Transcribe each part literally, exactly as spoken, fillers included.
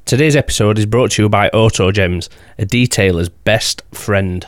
Today's episode is brought to you by AutoGems, a detailer's best friend.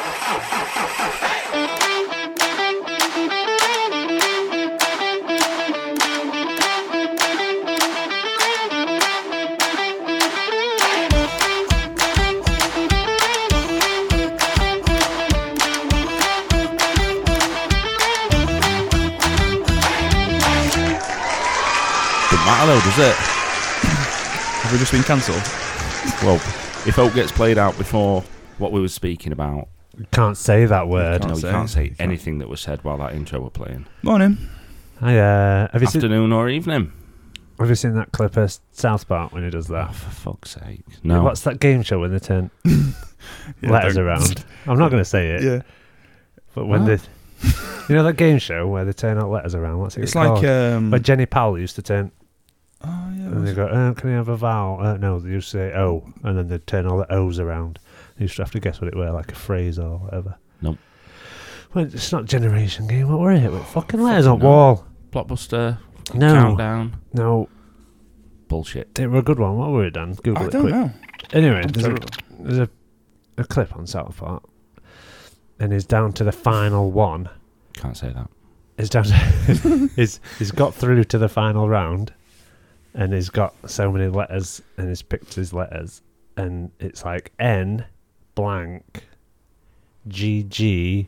Doesn't matter though, does it? Have we just been cancelled? Well, if Oak gets played out before what we were speaking about, You can't say that word. no, Can't you say can't say it. anything that was said while that intro were playing. Morning. Hi, uh, have you seen? Afternoon or evening. Have you seen that clip of South Park when he does Oh, that? for fuck's sake. No. What's that game show when they turn Yeah, letters don't- around? I'm not going to say it. Yeah. But when What? they, you know that game show where they turn out letters around. What's it It's called? like um. Where Jenny Powell used to turn, oh yeah. and they go, oh, "Can I have a vowel?" Uh, no, they used to say "O," and then they would turn all the O's around. You used to have to guess what it were, like a phrase or whatever. Nope. Well, it's not Generation Game. What were it? With fucking letters on no. wall. Blockbuster, No, Countdown, no, bullshit. they were a good one. What were it, Dan? Google I it don't quick. know. Anyway, I'm there's, a, terrible. there's a, a clip on South Park, and he's down to the final one. Can't say that. He's down. To, he's he's got through to the final round, and he's got so many letters, and he's picked his letters, and it's like N blank G G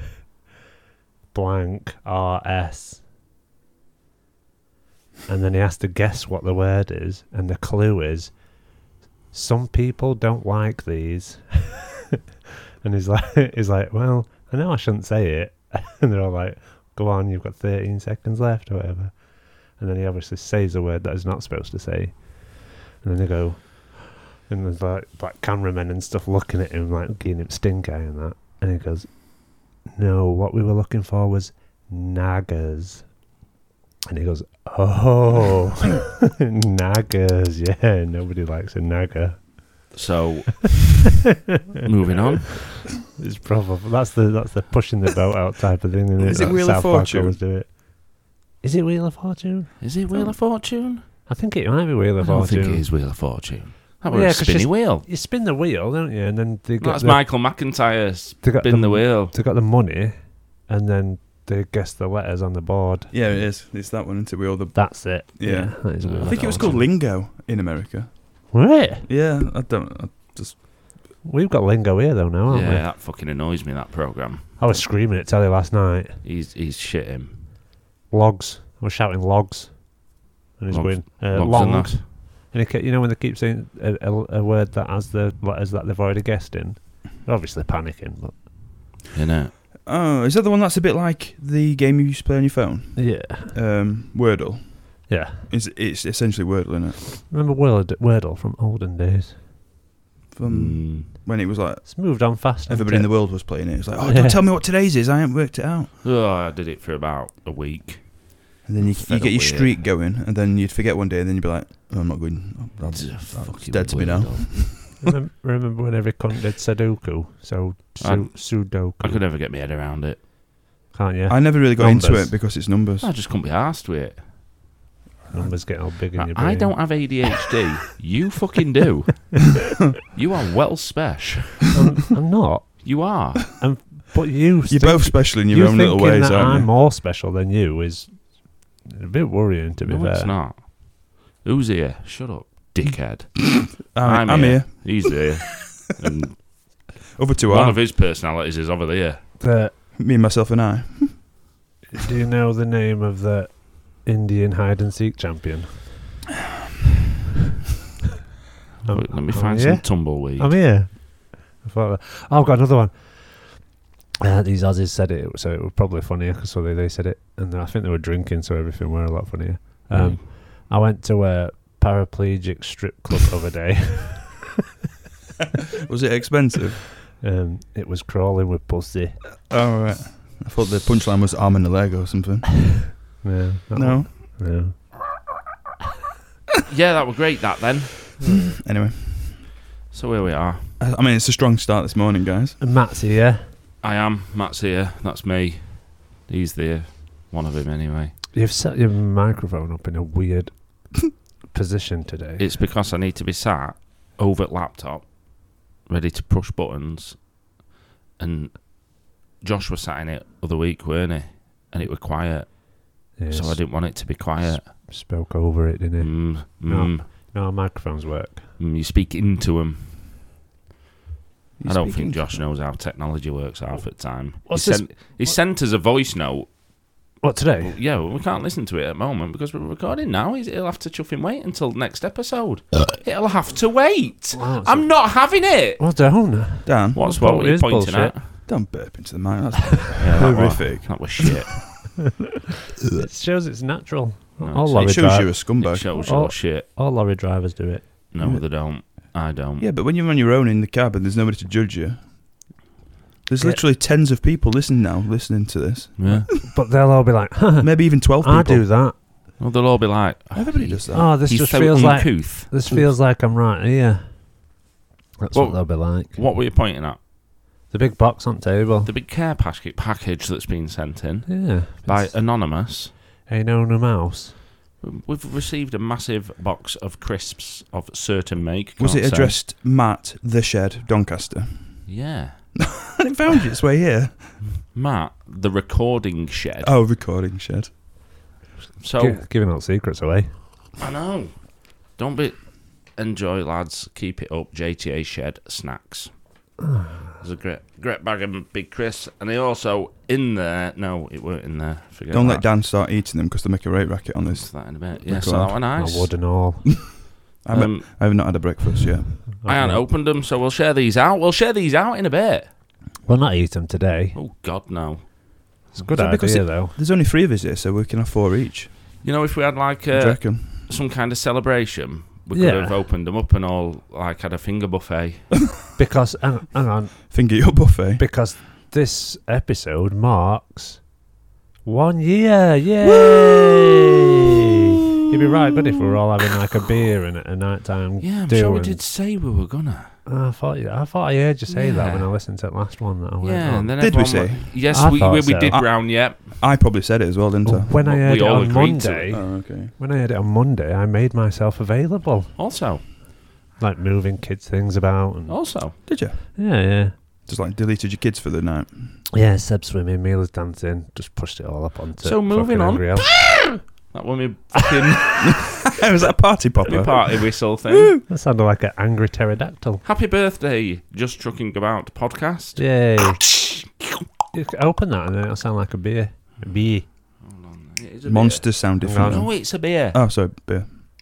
blank R S. And then he has to guess what the word is, and the clue is some people don't like these. And he's like, he's like, well, I know I shouldn't say it. And they're all like, go on, you've got thirteen seconds left or whatever. And then he obviously says a word that he's not supposed to say. And then they go, and there's like like cameramen and stuff looking at him, like giving him stink eye and that. And he goes, no, what we were looking for was naggers. And he goes, oh, naggers, yeah, nobody likes a nagger. So, moving on. It's probably that's the that's the pushing the boat out type of thing. Isn't it? Is it That Wheel of South Park Fortune? always do it. Is it Wheel of Fortune? Is it Wheel of Fortune? I think it might be Wheel I of don't Fortune. think it is Wheel of Fortune. That Well, was yeah, a 'cause spinny she's- wheel. You spin the wheel, don't you? And then they get That's the, Michael McIntyre. they got Spin the wheel. They got the money, and then they guess the letters on the board. Yeah, it is. It's that one, isn't it? We all the. That's it. Yeah. that is Wheel I of think it was called Fortune. Lingo in America. Right. Yeah, I don't. I just. We've got lingo here though now, Yeah, haven't we? that fucking annoys me, that programme. I was screaming at telly last night. He's he's shitting. Logs. I was shouting logs. And he's Logs- going, uh, Logs long. and that. And he kept, you know when they keep saying a, a, a word that has the letters that they've already guessed in? They're obviously panicking, but... You know. Oh, is that the one that's a bit like the game you used to play on your phone? Yeah. Um, Wordle. Yeah. It's it's essentially Wordle, isn't it? Remember Word, Wordle from olden days? From Mm. when it was like It's moved on fast. everybody in the world was playing it. It's like, oh, Yeah. don't tell me what today's is. I haven't worked it out. Oh, I did it for about a week. And then you, Fed you get up your with streak going, and then you'd forget one day, and then you'd be like, oh, I'm not going. I'm, It's a it's fucking dead to me now. weirdo. remember, remember when every cunt did Sudoku? So, su- I- Sudoku. I could never get my head around it. Can't you? I never really got into Numbers. it because it's numbers. I just couldn't be arsed with it. Numbers getting all big in your I, brain. I don't have A D H D. You fucking do. You are well special. I'm, I'm not. You are. But you... You're think- both special in your you own little thinking ways, that aren't I'm you? more special than you is a bit worrying, to be No, fair. it's not. Who's here? Shut up, dickhead. I'm, I'm here. He's here. And Over to one our, of his personalities is over there. The, me, myself, and I. do you know the name of the Indian hide and seek champion? Um, Let me I'm find here. some tumbleweed. I'm here. I thought, oh, I've got another one. Uh, these Aussies said it, so it was probably funnier because so they, they said it, and I think they were drinking, so everything were a lot funnier. Um, Mm. I went to a paraplegic strip club the other day. Was it expensive? Um, it was crawling with pussy. Oh, right. I thought the punchline was arm and a leg or something. No, not No. No. Yeah, that was great, that then. Anyway, So here we are. I I mean, it's a strong start this morning, guys. And Matt's here. I am. Matt's here. That's me. He's there. One of him, anyway. You've set your microphone up in a weird position today. It's because I need to be sat over at laptop, ready to push buttons, and Josh was sat in it other week, weren't he? And it was quiet, Yeah, so I didn't want it to be quiet. Spoke over it, didn't it? Mm, No. mm, No, our microphones work. mm, you speak into them. You I don't speaking think to- Josh knows how technology works half the time. What's he this- sent, he sent us a voice note. What, today? Yeah, well, we can't listen to it at the moment because we're recording now. He's- He'll have to chuff him wait until next episode. It'll have to wait. Wow, it's I'm not having it. Well, don't. Dan, What's Well, what it are you is pointing bullshit. at? don't burp into the mic. That's Yeah, that was- horrific. That was shit. It shows it's natural. No, all, it's- lorry It shows dri- you a It scumbag. shows Oh. your shit. all lorry drivers do it. No, Yeah. they don't. I don't. Yeah, but when you're on your own in the cab and there's nobody to judge you, there's Yeah. literally tens of people listening now, listening to this. Yeah. But they'll all be like, "Huh, Maybe even twelve people. I do that. Well, they'll all be like, Everybody does that. Oh, this he's just so feels like uncouth. this feels like I'm right here." That's Well, what they'll be like. What were you pointing at? The big box on table. The big care pack- package that's been sent in Yeah. by It's- Anonymous. Ain't no no mouse. We've received a massive box of crisps of certain make. Was can't it say. addressed Matt the Shed Doncaster? Yeah. And it found its way here. Matt, the recording shed. Oh, recording shed. So, Gi- giving out secrets away. I know. Don't be... Enjoy, lads. Keep it up. J T A Shed snacks. There's a great great bag of big crisps. And they also, in there... No, it weren't in there. Forget Don't that. let Dan start eating them because they make a rate racket on What's this. that in a bit? Yeah, Record. so that one nice. I would and all. I haven't- Um, I have not had a breakfast yet. I haven't opened them, so we'll share these out. We'll share these out in a bit. We'll not eat them today. Oh, God, no. It's a good So because idea, it- though. There's only three of us here, so we can have four each. You know, if we had, like, What do you uh, reckon? some kind of celebration, we could Yeah. have opened them up and all, like, had a finger buffet. Because, hang, hang on, Finger your buffet. because this episode marks one year. Yay! You'd be right, but if we were all having like a beer and a nighttime Yeah, I'm do sure we and- did say we were gonna. I thought you, I thought I heard you say that Yeah. when I listened to the last one. That I went, Yeah, oh. and then Did we everyone say? went- Yes, I we, thought we, we so. did, I- Brown, yep. I probably said it as well, didn't I? when I We heard it all on agreed to Monday, Oh, okay. when I heard it on Monday, I made myself available, Also, like moving kids' things about. And, also. Did you? yeah, yeah. Just like deleted your kids for the night. Yeah, Seb swimming, Mila's dancing, just pushed it all up onto So moving fucking on. Angry Elf. That one we fucking Was that a party popper? party whistle thing. That sounded like an angry pterodactyl. Happy birthday, Just Trucking About podcast. Yay. You can open that and then it'll sound like a beer. A beer. Hold on. It is a Monsters sound Hang different. on. beer. No, it's a beer. Oh, sorry, beer.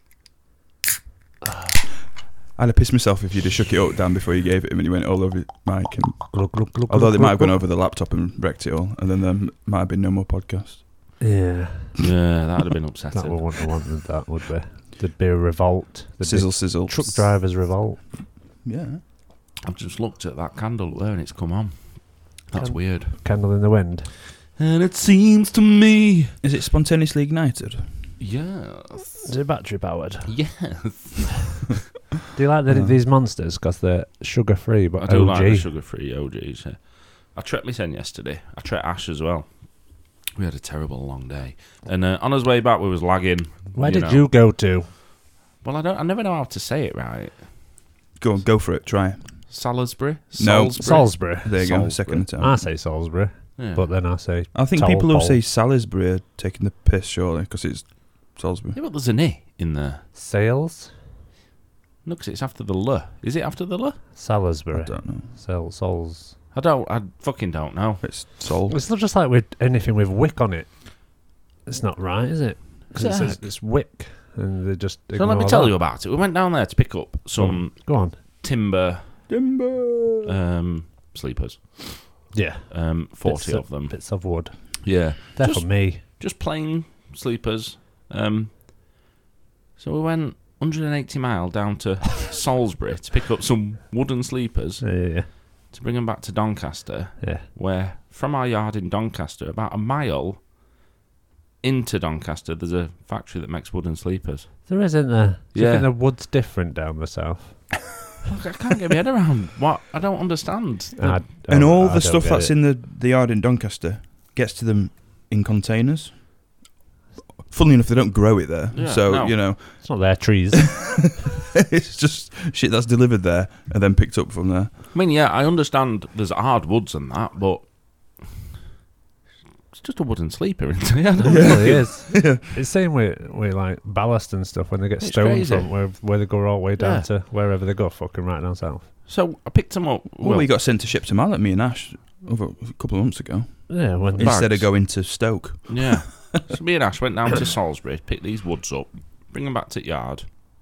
I'd have pissed myself if you'd have shook it up, Dan, before you gave it him and he went all over your mic. And, Glug, glug, glug, although glug, they might have glug, gone over the laptop and wrecked it all, and then there might have been no more podcast. glug. Yeah. Yeah, that would have been That upsetting. we wouldn't have wanted that, would we? There'd be a revolt. There'd Sizzle, be sizzle. truck drivers revolt. Yeah. I've just looked at that candle there and it's come on. That's Can- weird. Candle in the wind. And it seems to me. Is it spontaneously ignited? Yes. Is it battery powered? Yes. Do you like the, Yeah. these monsters because they're sugar free but I do O G? like the sugar-free O Gs. Yeah. I trekked my son yesterday. I trekked Ash as well. We had a terrible long day, and uh, on his way back we was lagging. Where you did know. you go to? Well, I don't. I never know how to say it right. Go on, go for it. Try it. Salisbury. No. Salisbury? Salisbury. There you go. Salisbury. Second attempt. I say Salisbury, Yeah. but then I say I think Towel people who pole. say Salisbury are taking the piss, surely, because it's Salisbury. yeah, but there's an I in there. Sales. No, 'cause it's after the L. Is it after the L? Salisbury. I don't know. Sal- Sols. I don't. I fucking don't know. It's Sol. It's not just like with anything with wick on it. It's not right, is it? 'Cause it says Zach. it's wick, and they just. So let me tell you about it. We went down there to pick up some Go on. timber Timber. um, sleepers. Yeah. Um, Forty Bits of them. Bits of wood. Yeah. They're Just- for me. Just plain sleepers. Um, so we went one hundred eighty mile down to Salisbury to pick up some wooden sleepers Yeah. to bring them back to Doncaster, Yeah. where from our yard in Doncaster, about a mile into Doncaster, there's a factory that makes wooden sleepers. There isn't there. Do you Yeah. think the wood's different down the south? Look, I can't get my head around what I don't understand. The- I And don't- all I the don't stuff get that's it. in the, the yard in Doncaster gets to them in containers. funnily enough, they don't grow it there. Yeah, so, no. you know, It's not their trees. it's just shit that's delivered there and then picked up from there. I mean, yeah, I understand there's hardwoods and that, but it's just a wooden sleeper, isn't it? Yeah, It really is. It's same with, with like ballast and stuff when they get It's stoned crazy. from where, where they go all the way down Yeah. to wherever they go, fucking right down south. So I picked them up. Well, Well, we got sent to ship to Mallet, me and Ash, over a couple of months ago, Yeah, when Bags. instead of going to Stoke. yeah. So me and Ash went down to Salisbury, picked these woods up, bring them back to the yard.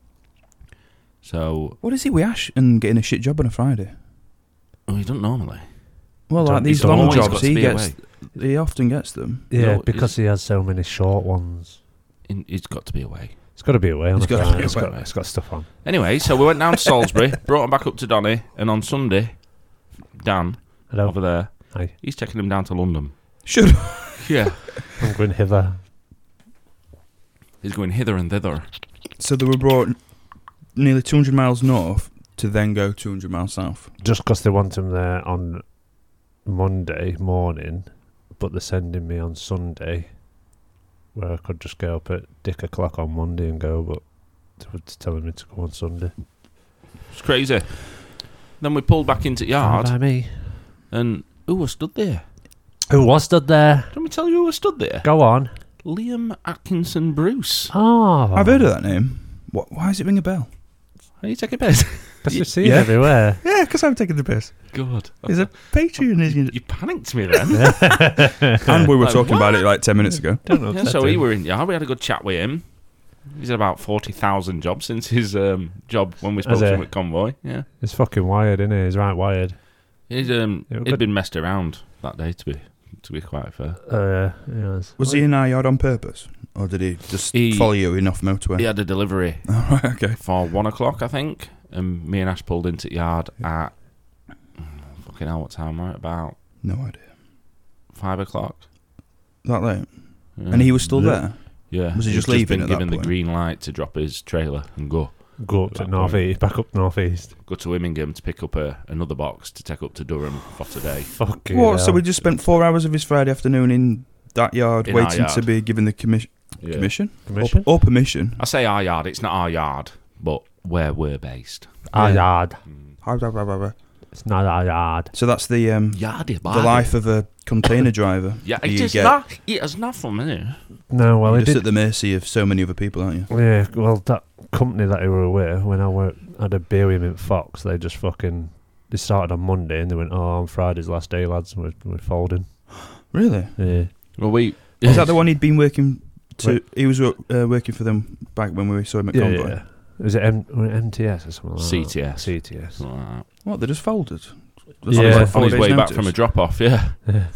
So, What is it with Ash and getting a shit job on a Friday? oh, he doesn't normally. Well, Don't- like these don't long always jobs, got to he be gets, away. he often gets them. yeah, No, because he has so many short ones. In- He's got to be away. It's got to be away on It's a gotta Friday. be It's away. got, it's got stuff on. Anyway, so we went down to Salisbury, brought him back up to Donny, and on Sunday, Dan, Hello. over there, Hi. he's taking him down to London. Should Yeah. I'm going hither. He's going hither and thither. So they were brought nearly two hundred miles north to then go two hundred miles south. Just because they want him there on Monday morning, but they're sending me on Sunday, where I could just go up at dick o'clock on Monday and go, but they were telling me to go on Sunday. It's crazy. Then we pulled back into the yard, Fine by me. and who was stood there? Who was stood there? Let me tell you who was stood there. Go on. Liam Atkinson Bruce. Oh, I've heard of that name. What? Why does it ring a bell? Are you taking a piss? Because Y- you see yeah. it everywhere. Yeah, because I'm taking the piss. God. There's a Patreon. Isn't it? You panicked me then. And we were Like, talking about what? it like ten minutes ago. Don't Yeah, upset so he him. were in the yard. We had a good chat with him. He's had about forty thousand jobs since his um, job when we spoke Has to he? him at Convoy. Yeah. He's fucking wired, isn't he? He's right wired. He's, um, Yeah, he'd good. been messed around that day, to be to be quite fair. Uh, he was. Was he in our yard on purpose? Or did he just He- follow you in off motorway? He had a delivery Oh, right, okay. for one o'clock, I think, and me and Ash pulled into the yard at fucking hell. What time were it? About No idea. five o'clock. That late? Yeah. And he was still Yeah. there? Yeah. Was he He'd just leaving been at that given the point? green light to drop his trailer and go. Go up to That north point. east, back up north east. Go to Immingham to pick up a, another box to take up to Durham for today. Fucking What? So hell. we just spent four hours of his Friday afternoon in that yard In our waiting to yard. be given the commission? Yeah. Commission? Commission? Or, or permission? I say our yard. It's not our yard, but where we're based. Our Yeah. yard. Mm. It's not our yard. So that's the um, Yardy, the life of a container driver. Yeah, You it is get- not. It is not for me. No, well, You're he just did. at the mercy of so many other people, aren't you? Yeah, well, that company that he were with, when I worked, had a beer with him in Fox, they just fucking. They started on Monday and they went, oh, on Friday's last day, lads, and we're, we're folding. Really? Yeah. Well, we. Is that the one he'd been working to? Wait. He was uh, working for them back when we saw him at Yeah, Convoy. yeah. Was it M- was it M T S or something like C T S. that? C T S. Something like that. What? They just folded. Yeah. That's on like his, four on his days way back notice. from a drop off, yeah. Yeah.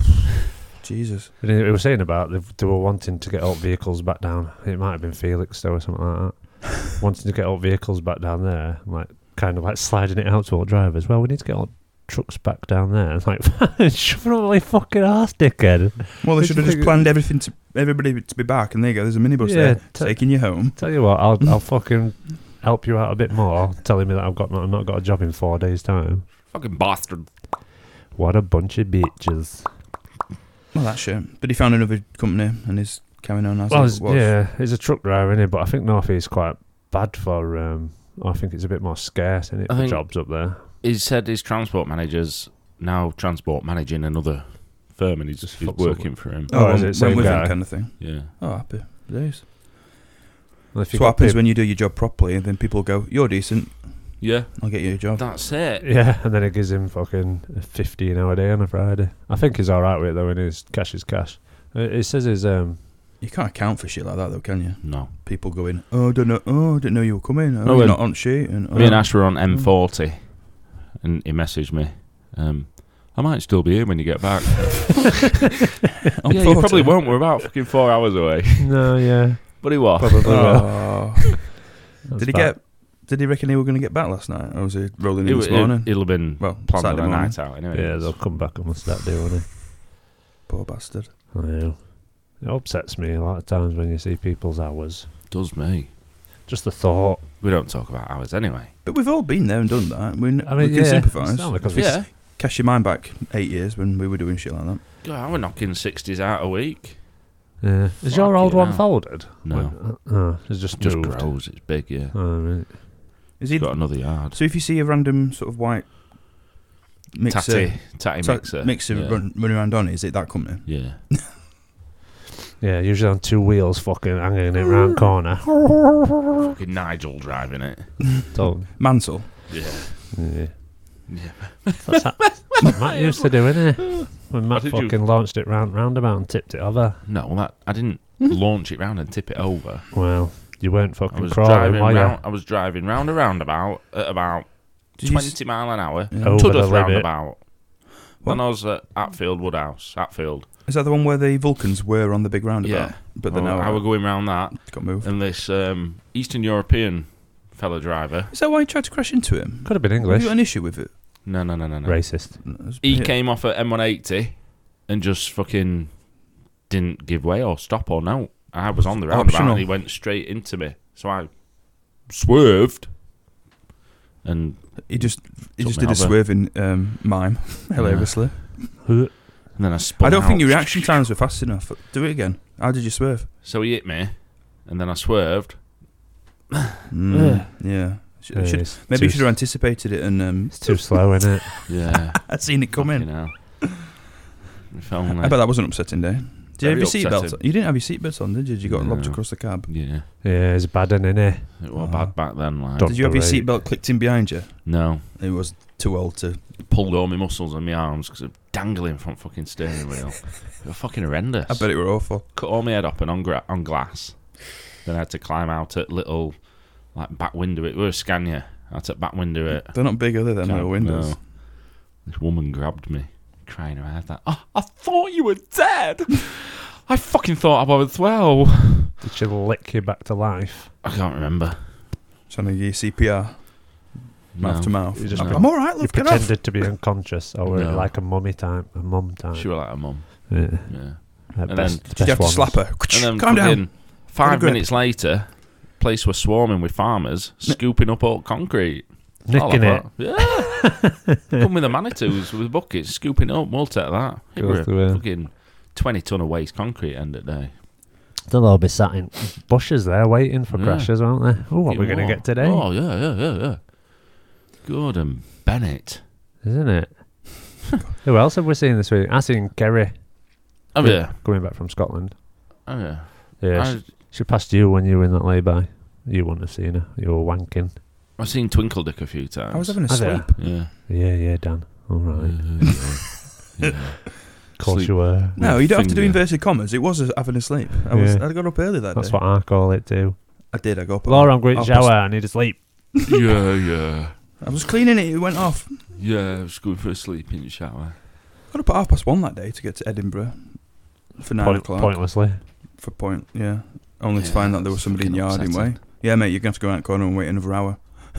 Jesus. And he, he was saying about they, they were wanting to get all vehicles back down. It might have been Felix though or something like that. Wanting to get all vehicles back down there, like kind of like sliding it out to all drivers. Well, we need to get all trucks back down there. It's like, shove it up my fucking ass, dickhead. Well, they Did should you have just think- planned everything to everybody to be back, and there you go. There's a minibus Yeah, there t- taking you home. Tell you what, I'll I'll fucking help you out a bit more, telling me that I've got not, not got a job in four days' time. Fucking bastard. What a bunch of bitches. Well, that's shit. But he found another company and is carrying on as Well, it he's- was. yeah, he's a truck driver, isn't he? But I think North East's quite bad for. Um, I think it's a bit more scarce, isn't it, I for think- jobs up there. He said his transport manager's now transport managing another firm and he's just he's Fucks up. working for him. Oh, Oh, is went it same with guy? him kind of thing. Yeah. Oh, happy days. Well, if That's you what got happens peop- when you do your job properly, and then people go, "You're decent. Yeah. I'll get you a job." That's it. Yeah, and then it gives him fucking fifteen hour day on a Friday. I think he's all right with it though. When his cash is cash. Uh, It says his um. You can't account for shit like that, though, can you? No. People going, "Oh, I don't know. Oh, I didn't know you were coming. Oh, No, you're um, not on sheet." And Me and oh. Ash were on M forty and he messaged me. Um, I might still be here when you get back. On yeah, you forty. probably won't. We're about fucking four hours away. No, yeah. But he was. Probably will. Oh. That's Did he bad. get? Did he reckon he were going to get back last night, or was he rolling It, in this it, morning? it'll have been Well, planned on Saturday a morning. night out anyway. Yeah, they'll come back on Saturday, won't Poor bastard. they? I know. It upsets me a lot of times when you see people's hours. Does me. Just the thought. We don't talk about hours anyway. But we've all been there and done that. We, I mean, we can yeah, sympathise. it's not because we Yeah. Cast your mind back eight years when we were doing shit like that. God, we're knocking sixties out a week. Yeah. Is your Fuck old you one now. folded? No. Like, oh, it's just It just moved. grows. It's big, yeah. Oh, right. Is It's he? got another yard. So if you see a random sort of white mixer, Tatty, tatty ta- mixer. mixer yeah. run, running around on it, is it that company? Yeah. Yeah, usually on two wheels, fucking hanging it round corner. Fucking Nigel driving it. So, Mansell. Yeah. yeah. Yeah. That's, that, that's what Matt used to do, innit? When Matt did you- fucking launched it round roundabout and tipped it over. No, that I didn't launch it round and tip it over. Well, you weren't I fucking was crawling, driving were you? round. I was driving round a roundabout at about Did you s- twenty mile an hour. Yeah. Over Tudor's the limit. roundabout. What? When I was at Atfield Woodhouse, Atfield. Is that the one where the Vulcans were on the big roundabout? Yeah. But then Well, now I was going round that, got moved. and this um, Eastern European fellow driver. Is that why you tried to crash into him? Could have been Have English. you got an issue with it? No, no, no, no, no. Racist. He Yeah. came off at M one eighty and just fucking didn't give way or stop or no. I was on the roundabout Optional. and he went straight into me. So I swerved and He just he Took just me did a over. swerving um, mime, hilariously. Who? and then I spun I don't think out. your reaction times were fast enough. Do it again. How did you swerve? So he hit me and then I swerved. Mm, yeah. Should, Yeah, should, it's maybe too you should have anticipated it and um, It's too slow, isn't it? Yeah. I'd seen it come You in. know. If only. I bet that was an upsetting day. Did you have Very your seatbelt upsetting. on? You didn't have your seatbelt on, did you? You got No. lobbed across the cab. Yeah. Yeah, it's bad, isn't it? It was Oh. bad back then. Like. Don't- Did you have your Right. seatbelt clicked in behind you? No. It was too old to. Pulled all my muscles and my arms because of dangling from fucking steering wheel. It was fucking horrendous. I bet it were awful. Cut all my head up and on, gra- on glass. Then I had to climb out at little, like, back window. It was a Scania. I had to back window it. They're not big, are they? Them Can't- little windows. no. This woman grabbed me, crying her eyes out. Oh, I thought you were dead. I fucking thought I was well. Did she lick you back to life? I can't remember. Trying to give C P R, mouth No. to mouth. You just- I'm, I'm all right. You Love, get off. pretended to be unconscious, or were it No. like a mummy type, a mum type? She was like a mum. Yeah. Yeah. Uh, And best, then- the Did you have best to ones. slap her? And then Calm down. fucking five grip. minutes later, place was swarming with farmers scooping up all concrete. Nicking All it. of that. Yeah. Come with the Manitous with buckets, scooping it up. We'll take that. It Go were through it. fucking twenty ton of waste concrete end of the day. They'll all be sat in bushes there waiting for Yeah. crashes, won't they? Oh, what we're going to Oh. get today, Oh, yeah, yeah, yeah, yeah. Gordon Bennett. isn't it? Who else have we seen this week? I seen Kerry Oh, yeah. coming back from Scotland. Oh, yeah. Yeah, I, she, she passed you when you were in that lay-by. You wouldn't have seen her. You were wanking. I've seen Twinkledick a few times. I was having a Have you? sleep. Yeah. Yeah, yeah, Dan. All right. Yeah. yeah. Of course Sleep. you were. No, you don't have to do Finger. inverted commas. It was a, having a sleep. I was. Yeah. I got up early that That's day. what I call it too. I did. I got up. at Laura, I'm going to half past- shower. I need to sleep. yeah, yeah. I was cleaning it. It went off. Yeah, I was going for a sleep in the shower. Got up at half past one that day to get to Edinburgh for nine Point, o'clock. pointlessly. For point, yeah. Only to Yeah, find that there was that's somebody in the fucking yard in upsetting. way. Yeah, mate, you're going to have to go out the corner and wait another hour.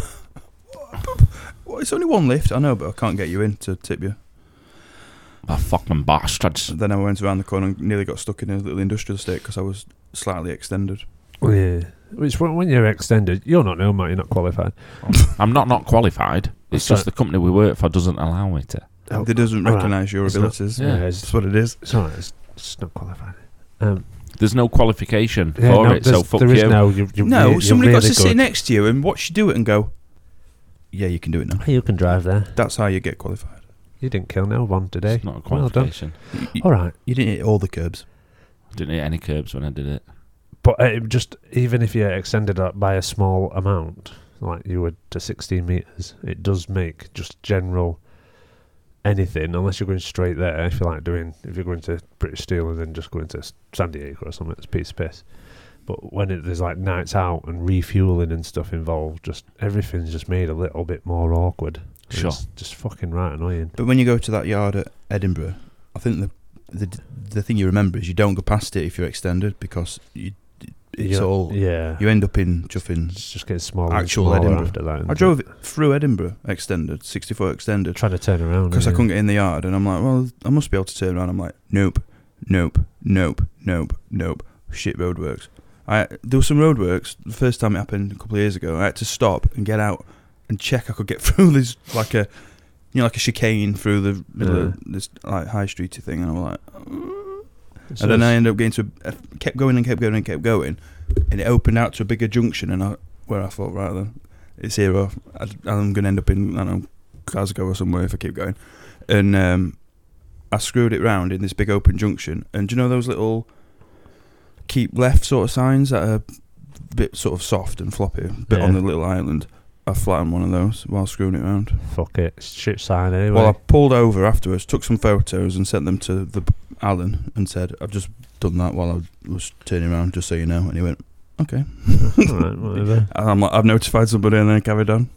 Well, it's only one lift, I know, but I can't get you in to tip you. The fucking bastards. Then I went around the corner and nearly got stuck in a little industrial estate because I was slightly extended. Yeah. Which when, when you're extended, you're not known, mate. You're not qualified. I'm not not qualified. It's That's just right. the company we work for doesn't allow me to. Oh, It doesn't all right. recognise your It's not- abilities. Yeah. it's, That's what it is. it's all right. It's, it's not qualified. Um, There's no qualification yeah, for no, it, so there's- fuck there is you. no. You, you, No, you're somebody really got to sit good. next to you and watch you do it and go, yeah, you can do it now. You can drive there. That's how you get qualified. You didn't kill no one today. It's not a Well done. qualification. You, All right. you didn't hit all the curbs. Didn't hit any curbs when I did it. But uh, just even if you're extended up by a small amount, like you would to sixteen metres, it does make just general anything, unless you're going straight there. If you're like doing, if you're going to British Steel and then just going to San Diego or something, it's a piece of piss. But when it, there's like nights out and refueling and stuff involved, just everything's just made a little bit more awkward. Sure. It's just fucking right annoying. But when you go to that yard at Edinburgh, I think the the the thing you remember is you don't go past it if you're extended because you, it's You're- all yeah. you end up in chuffing. It's just getting smaller Actual and smaller Edinburgh. after that. I isn't drove it? it through Edinburgh extended, sixty-four extended, Trying to turn around because I yeah. couldn't get in the yard, and I'm like, well, I must be able to turn around. I'm like, nope, nope, nope, nope, nope. Shit roadworks. I there was some roadworks. The first time it happened a couple of years ago, I had to stop and get out and check I could get through this like a, you know, like a chicane through the middle Yeah. of this like high streety thing, and I'm like, "Mm." So and then I it's- ended up getting to, a, I kept going and kept going and kept going, and it opened out to a bigger junction, and I, where I thought, right then, it's here, or I, I'm going to end up in, I don't know, Glasgow or somewhere if I keep going. And um, I screwed it round in this big open junction, and do you know those little keep left sort of signs that are a bit sort of soft and floppy, a bit Yeah. on the little island? I flattened one of those while screwing it round. Fuck it, it's shit sign anyway. Well, I pulled over afterwards, took some photos and sent them to the Alan and said, I've just done that while I was turning around, just so you know. And he went, okay. Alright, whatever. And I'm like, I've notified somebody, and then I carried on.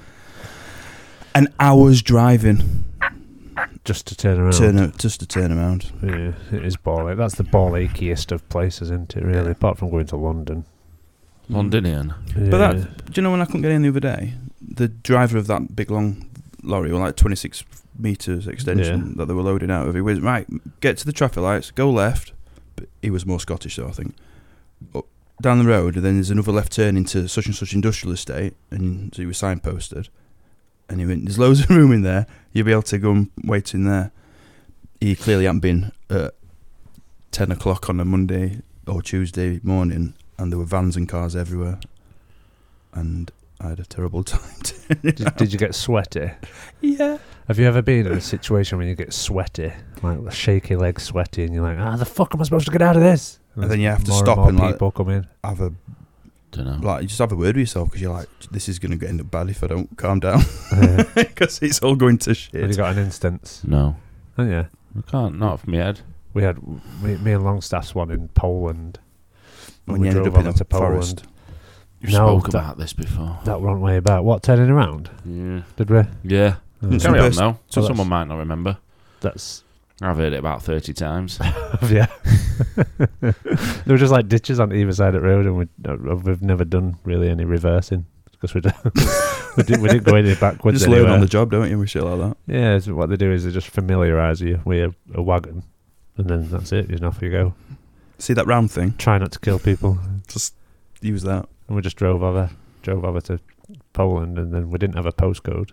An hour's driving Just to turn around. turn a, just to turn around. Yeah, it is ball ache. That's the ball achiest of places, isn't it, really? Apart from going to London. Londonian. Yeah. But that, do you know when I couldn't get in the other day? The driver of that big long lorry, or like twenty-six metres extension Yeah. that they were loading out of, he was, right, get to the traffic lights, go left. But he was more Scottish, though, I think. Up, down the road, and then there's another left turn into such and such industrial estate, and so he was signposted. And he went, there's loads of room in there, you'll be able to go and wait in there. He clearly hadn't been at ten o'clock on a Monday or Tuesday morning, and there were vans and cars everywhere. And I had a terrible time turning Did, did you get sweaty? Yeah. Have you ever been in a situation when you get sweaty, like shaky legs sweaty, and you're like, ah, the fuck am I supposed to get out of this? And then you have to more stop and, and, more like, people come in. Have a, Don't know. like, you just have a word with yourself, because you're like, this is going to end up bad if I don't calm down. Yeah. Because it's all going to Have you shit. got an instance? No. Oh yeah, I can't. Not off my head. we had me, me and Longstaff's one in Poland. When we you ended drove up in over a to Poland. forest. You've No, spoke that- about this before. That wrong way about. What, turning around? Yeah. Did we? Yeah. Oh, Some Carry on pers- though. So well, someone that's- might not remember. That's I've heard it about thirty times. yeah. There were just like ditches on either side of the road, and we uh, we've never done really any reversing because we don't, we didn't we didn't go any backwards. Just learn anywhere. on the job, don't you, with shit like that? Yeah, so what they do is they just familiarise you with a, a wagon, and then that's it. And off you go. See that round thing? Try not to kill people. Just use that. And we just drove over, drove over to Poland, and then we didn't have a postcode.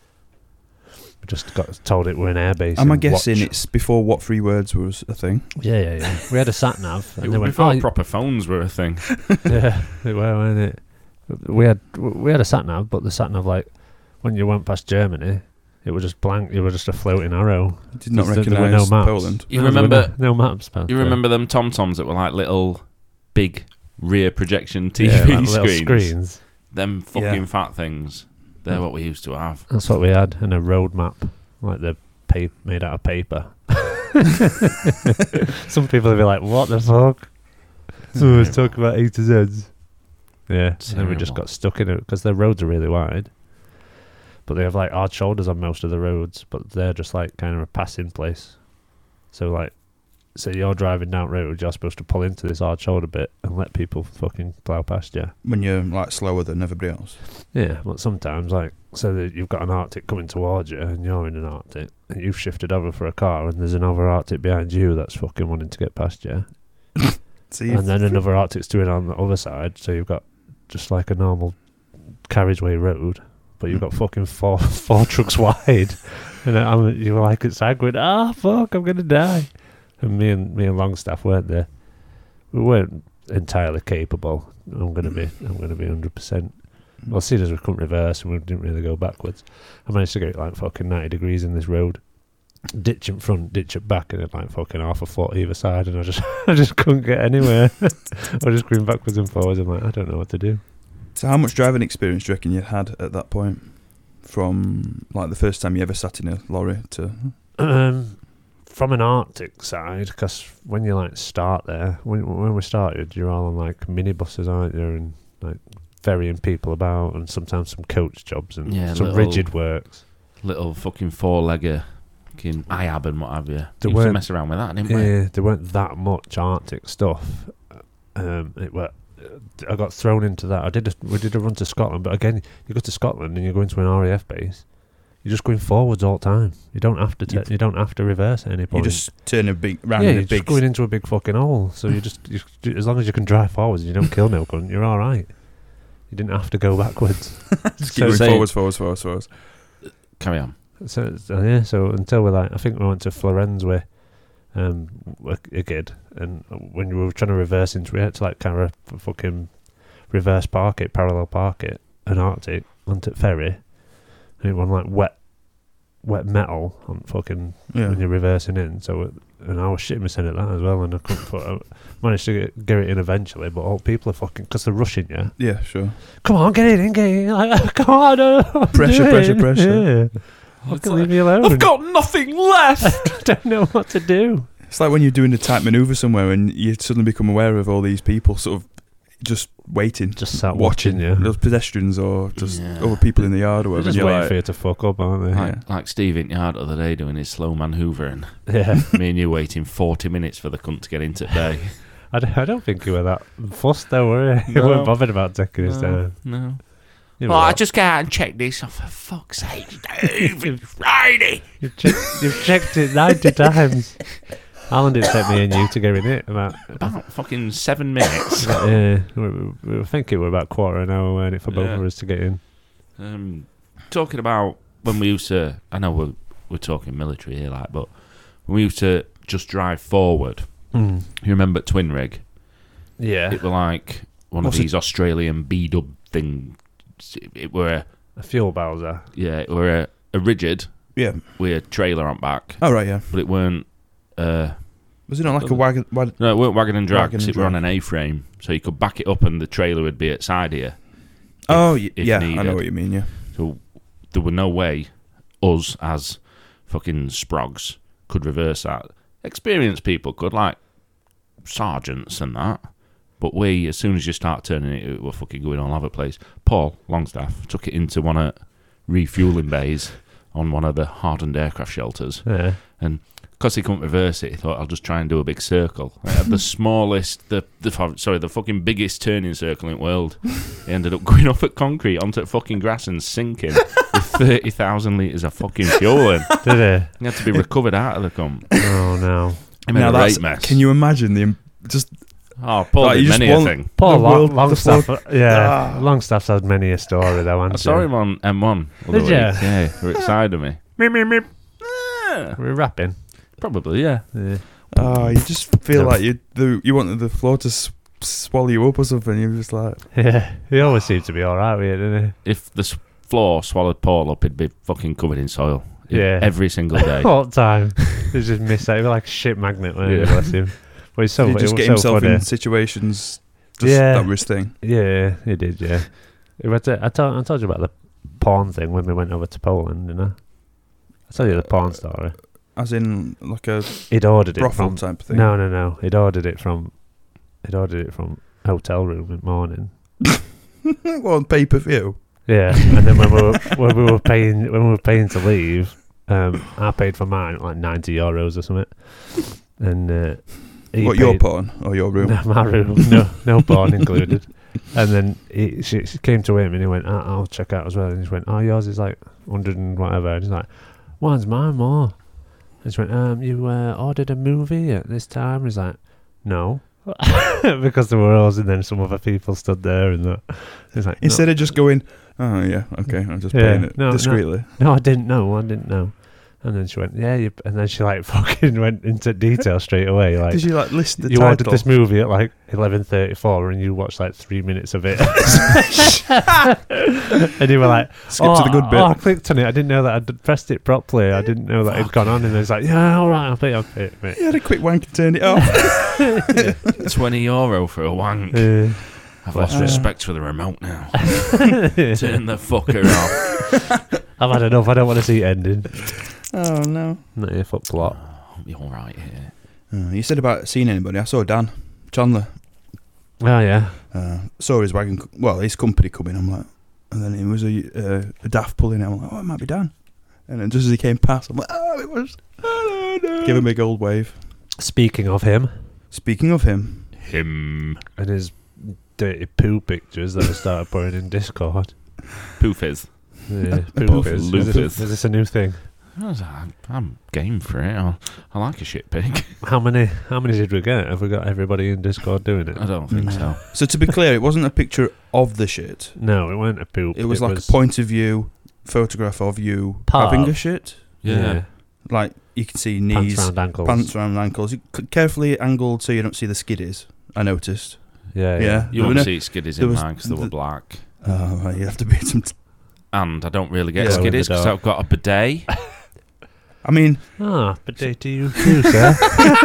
We just got told it were an airbase. Am I in guessing Watch. it's before what three words was a thing? Yeah, yeah, yeah. We had a sat nav, It and they was went, before "Oh, proper phones were a thing. yeah, they were, weren't it? We had we had a sat nav, but the sat nav, like when you went past Germany, it was just blank. You were just a floating arrow. Did not There- there were recognise no maps. Poland. You No, there were remember? no, no maps? Past You there. remember them Tom Toms that were like little, big rear projection T V Yeah, like little screens? screens. Them fucking Yeah. fat things. They're what we used to have. That's what we had, and a road map, like the pa- made out of paper. Some people will be like, "What the fuck?" So let's talk about A to Z's. Yeah, and then we just Terrible. got stuck in it because the roads are really wide, but they have like hard shoulders on most of the roads, but they're just like kind of a passing place. So like, so you're driving down road, you're supposed to pull into this hard shoulder bit and let people fucking plough past you. When you're like slower than everybody else. Yeah, but sometimes, like, so that you've got an Arctic coming towards you, and you're in an Arctic, and you've shifted over for a car, and there's another Arctic behind you that's fucking wanting to get past you, See, and then another Arctic's doing it on the other side, so you've got just like a normal carriageway road, but you've got fucking four four trucks wide, and I'm, you're like inside going, ah, fuck, I'm gonna die. And me and me and Longstaff weren't there. We weren't entirely capable. I'm gonna be, I'm gonna be hundred percent. Well, seeing as we couldn't reverse and we didn't really go backwards, I managed to get like fucking ninety degrees in this road, ditch in front, ditch at back, and then like fucking half a foot either side, and I just, I just couldn't get anywhere. I was just going backwards and forwards. I'm like, I don't know what to do. So how much driving experience do you reckon you had at that point? From like the first time you ever sat in a lorry to... Um, from an Arctic side, because when you like start there, when when we started, you're all on like minibuses, aren't you, and like ferrying people about, and sometimes some coach jobs and Yeah, some little- rigid works. Little fucking four-legger, fucking I A B and what have you. There We used to weren't- mess around with that, didn't we? Yeah, there weren't that much Arctic stuff. Um, it were, I got thrown into that. I did. A, we did a run to Scotland, but again, you go to Scotland and you're going to an R A F base. You're just going forwards all the time. You don't have to. T- You- you don't have to reverse at any You point. just turn a big... round yeah, in you're a big... just going into a big fucking hole. So you just, you, as long as you can drive forwards and you don't kill no gun, you're all right. You didn't have to go backwards. just keep so going say- forwards, forwards, forwards, forwards. Carry on. So, so yeah, so until we're like, I think we went to Florence with, um, a, a kid, and when you were trying to reverse into it, to like kind of fucking reverse park it, parallel park it, an Arctic onto ferry, and it went like wet, wet metal on fucking Yeah. when you're reversing in. So, it, and I was shitting myself at that as well, and I couldn't put. I managed to get, get it in eventually, but all people are fucking because they're rushing you. Yeah, sure. Come on, get it in, get it in. Like, come on, uh, Pressure, do pressure, it. pressure. Yeah. Fucking leave me alone. I've got nothing left. I don't know what to do. It's like when you're doing a tight manoeuvre somewhere and you suddenly become aware of all these people sort of just waiting, Just sat watching you. those pedestrians or just Yeah. other people in the yard or They're whatever. just and you're waiting like, for you to fuck up, aren't they? Yeah. Like, like Steve in yard the other day doing his slow man hoovering. Yeah. Me and you waiting forty minutes for the cunt to get into bay. I, don't, I don't think you were that fussed though, were you? You No. weren't bothered about taking his No, time. no. You Well, were. I just go out and check this. Oh, for fuck's sake, Dave, it's Friday. You've, checked, you've checked it ninety times. How long did it take me and you to get in it? About, About fucking seven minutes. yeah, we, we, we were thinking we were about quarter an hour, weren't it, for both Yeah. of us to get in. Um, talking about when we used to, I know we're, we're talking military here, like, but when we used to just drive forward, Mm. you remember Twin Rig? Yeah. It were like one What's of it- these Australian B-dub things. It, it were, a, A fuel bowser. yeah, it were a, a rigid yeah. with a trailer on back, Oh, right, yeah. but it weren't, uh, Was it not like a wagon? wagon no, it weren't wagon and drag, Wagon and it were on drag. an A-frame, so you could back it up and the trailer would be at side here. oh, if- y- if yeah, I needed. know what you mean, yeah. So there were no way us as fucking sprogs could reverse that. Experienced people could, like sergeants and that. But we, as soon as you start turning it, we're fucking going all over the place. Paul Longstaff took it into one of refueling bays on one of the hardened aircraft shelters. Yeah. Because he couldn't reverse it, he thought, I'll just try and do a big circle. It had the smallest, the, the sorry, the fucking biggest turning circle in the world. He ended up going off at concrete onto fucking grass and sinking with thirty thousand litres of fucking fuel in. Did He had to be recovered out of the cum. he? Oh, no. He made Now a that's- right mess. Can you imagine the im- just Oh, Paul Like, did you just many a want- thing. Paul The Long, world- the Longstaff, yeah, Ah. Longstaff's had many a story though, I hasn't saw he? him on M one. the other Did ya? week. Yeah, right side of me. Meep, meep, meep. Yeah, We're rapping. probably, yeah. Yeah. oh, you just feel No. like you the you want the floor to s- swallow you up or something. You're just like, Yeah, he always seemed to be alright with it, didn't If the s- floor swallowed Paul up, he'd be fucking covered in soil. Yeah. Every single he? day. All the time. He just missed out. He was like a shit magnet, weren't he? Yeah. Bless him. But he's so, he it just was get so himself funny. in situations. Just Yeah. that was his thing. Yeah, he did, yeah. He went to, I, told, I told you about the porn thing when we went over to Poland, didn't I? I told you the porn story. As in like a He'd ordered it brothel from... type of thing. No, no, no. He'd ordered it from... He'd ordered it from hotel room in the morning. Well, on pay per view. Yeah, and then when we were when we were paying when we were paying to leave, um, I paid for mine like ninety euros or something, and uh, he What, paid, your porn or your room? No, my room, no, no porn included. And then he, she, she came to him and he went, oh, "I'll check out as well." And he went, "Oh, yours is like hundred and whatever." And he's like, "Why's mine more?" And she went, "Um, you uh, ordered a movie at this time?" He's like, "No." Because there were us and then some other people stood there and that. He's like, "No." Instead of just going, oh yeah, okay, I'm just Yeah, paying it no, no. discreetly. No, I didn't know. I didn't know. And then she went, yeah, you, and then she like fucking went into detail straight away. Like, Did you like list the you title? ordered this movie at like eleven thirty-four, and you watched like three minutes of it. And you were like, Skip oh, to the good bit. oh, I clicked on it. I didn't know that I'd pressed it properly. I didn't know that it'd gone on. And it's like, yeah, all right, I'll pay, I'll pay it, mate. You had a quick wank and turned it off. twenty euro for a wank. Uh, I've lost Uh. respect for the remote now. Turn the fucker off. I've had enough. I don't want to see it ending. Oh no. Not here for plot. Oh, you're all right here. Uh, you said about seeing anybody. I saw Dan Chandler. Oh yeah. Uh, saw his wagon. co- Well, his company coming. I'm like, and then it was a, uh, a daft pulling it. I'm like, oh, it might be Dan. And then just as he came past, I'm like, oh, it was. Oh, no. Give him a big old wave. Speaking of him Speaking of him, Him. and his dirty poo pictures that I started putting in Discord. Poofies. Yeah, Puff poo is. Is this, loofers. is this a new thing? I'm, I'm game for it. I, I like a shit pig. How many? How many did we get? Have we got everybody in Discord doing it? I don't think No. so. so to be clear, it wasn't a picture of the shit. No, it weren't a poop. It was like a point of view photograph of you Part having of. a shit. Yeah. Like you can see knees, Pants round ankles. pants around ankles. You c- carefully angled so you don't see the skiddies. I noticed. Yeah, Yeah. yeah. You There won't were see skiddies there in was mine because they were the- black. Oh, right, you have to be some. T- And I don't really get Yeah. skiddies because I've got a bidet. I mean, Ah, but they do you too, sir.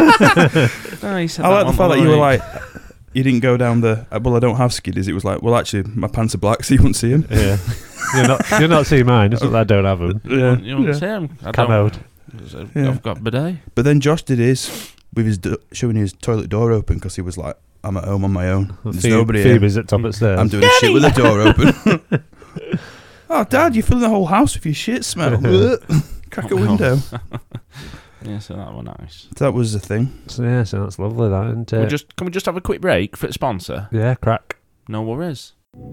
No, he said I like the one fact that you were morning. like, you didn't go down the. uh, Well, I don't have skiddies. It was like, well, actually, my pants are black, so you won't see them. Yeah. You're not, you're not seeing mine. It's not that I don't have them. You don't- you don't Yeah. see him. I Come don't. out. I've Yeah. got bidet. But then Josh did his with his do- showing his toilet door open because he was like, I'm at home on my own. There's Phoebe, nobody here. Phoebe's at top of stairs. I'm doing a shit with the door open. Oh, Dad, you're filling the whole house with your shit smell. Crack a Oh, window. Yeah, so that was nice. That was the thing. So, yeah, so that's lovely, that, isn't We'll it? just can we just have a quick break for a sponsor? Yeah, crack. No worries.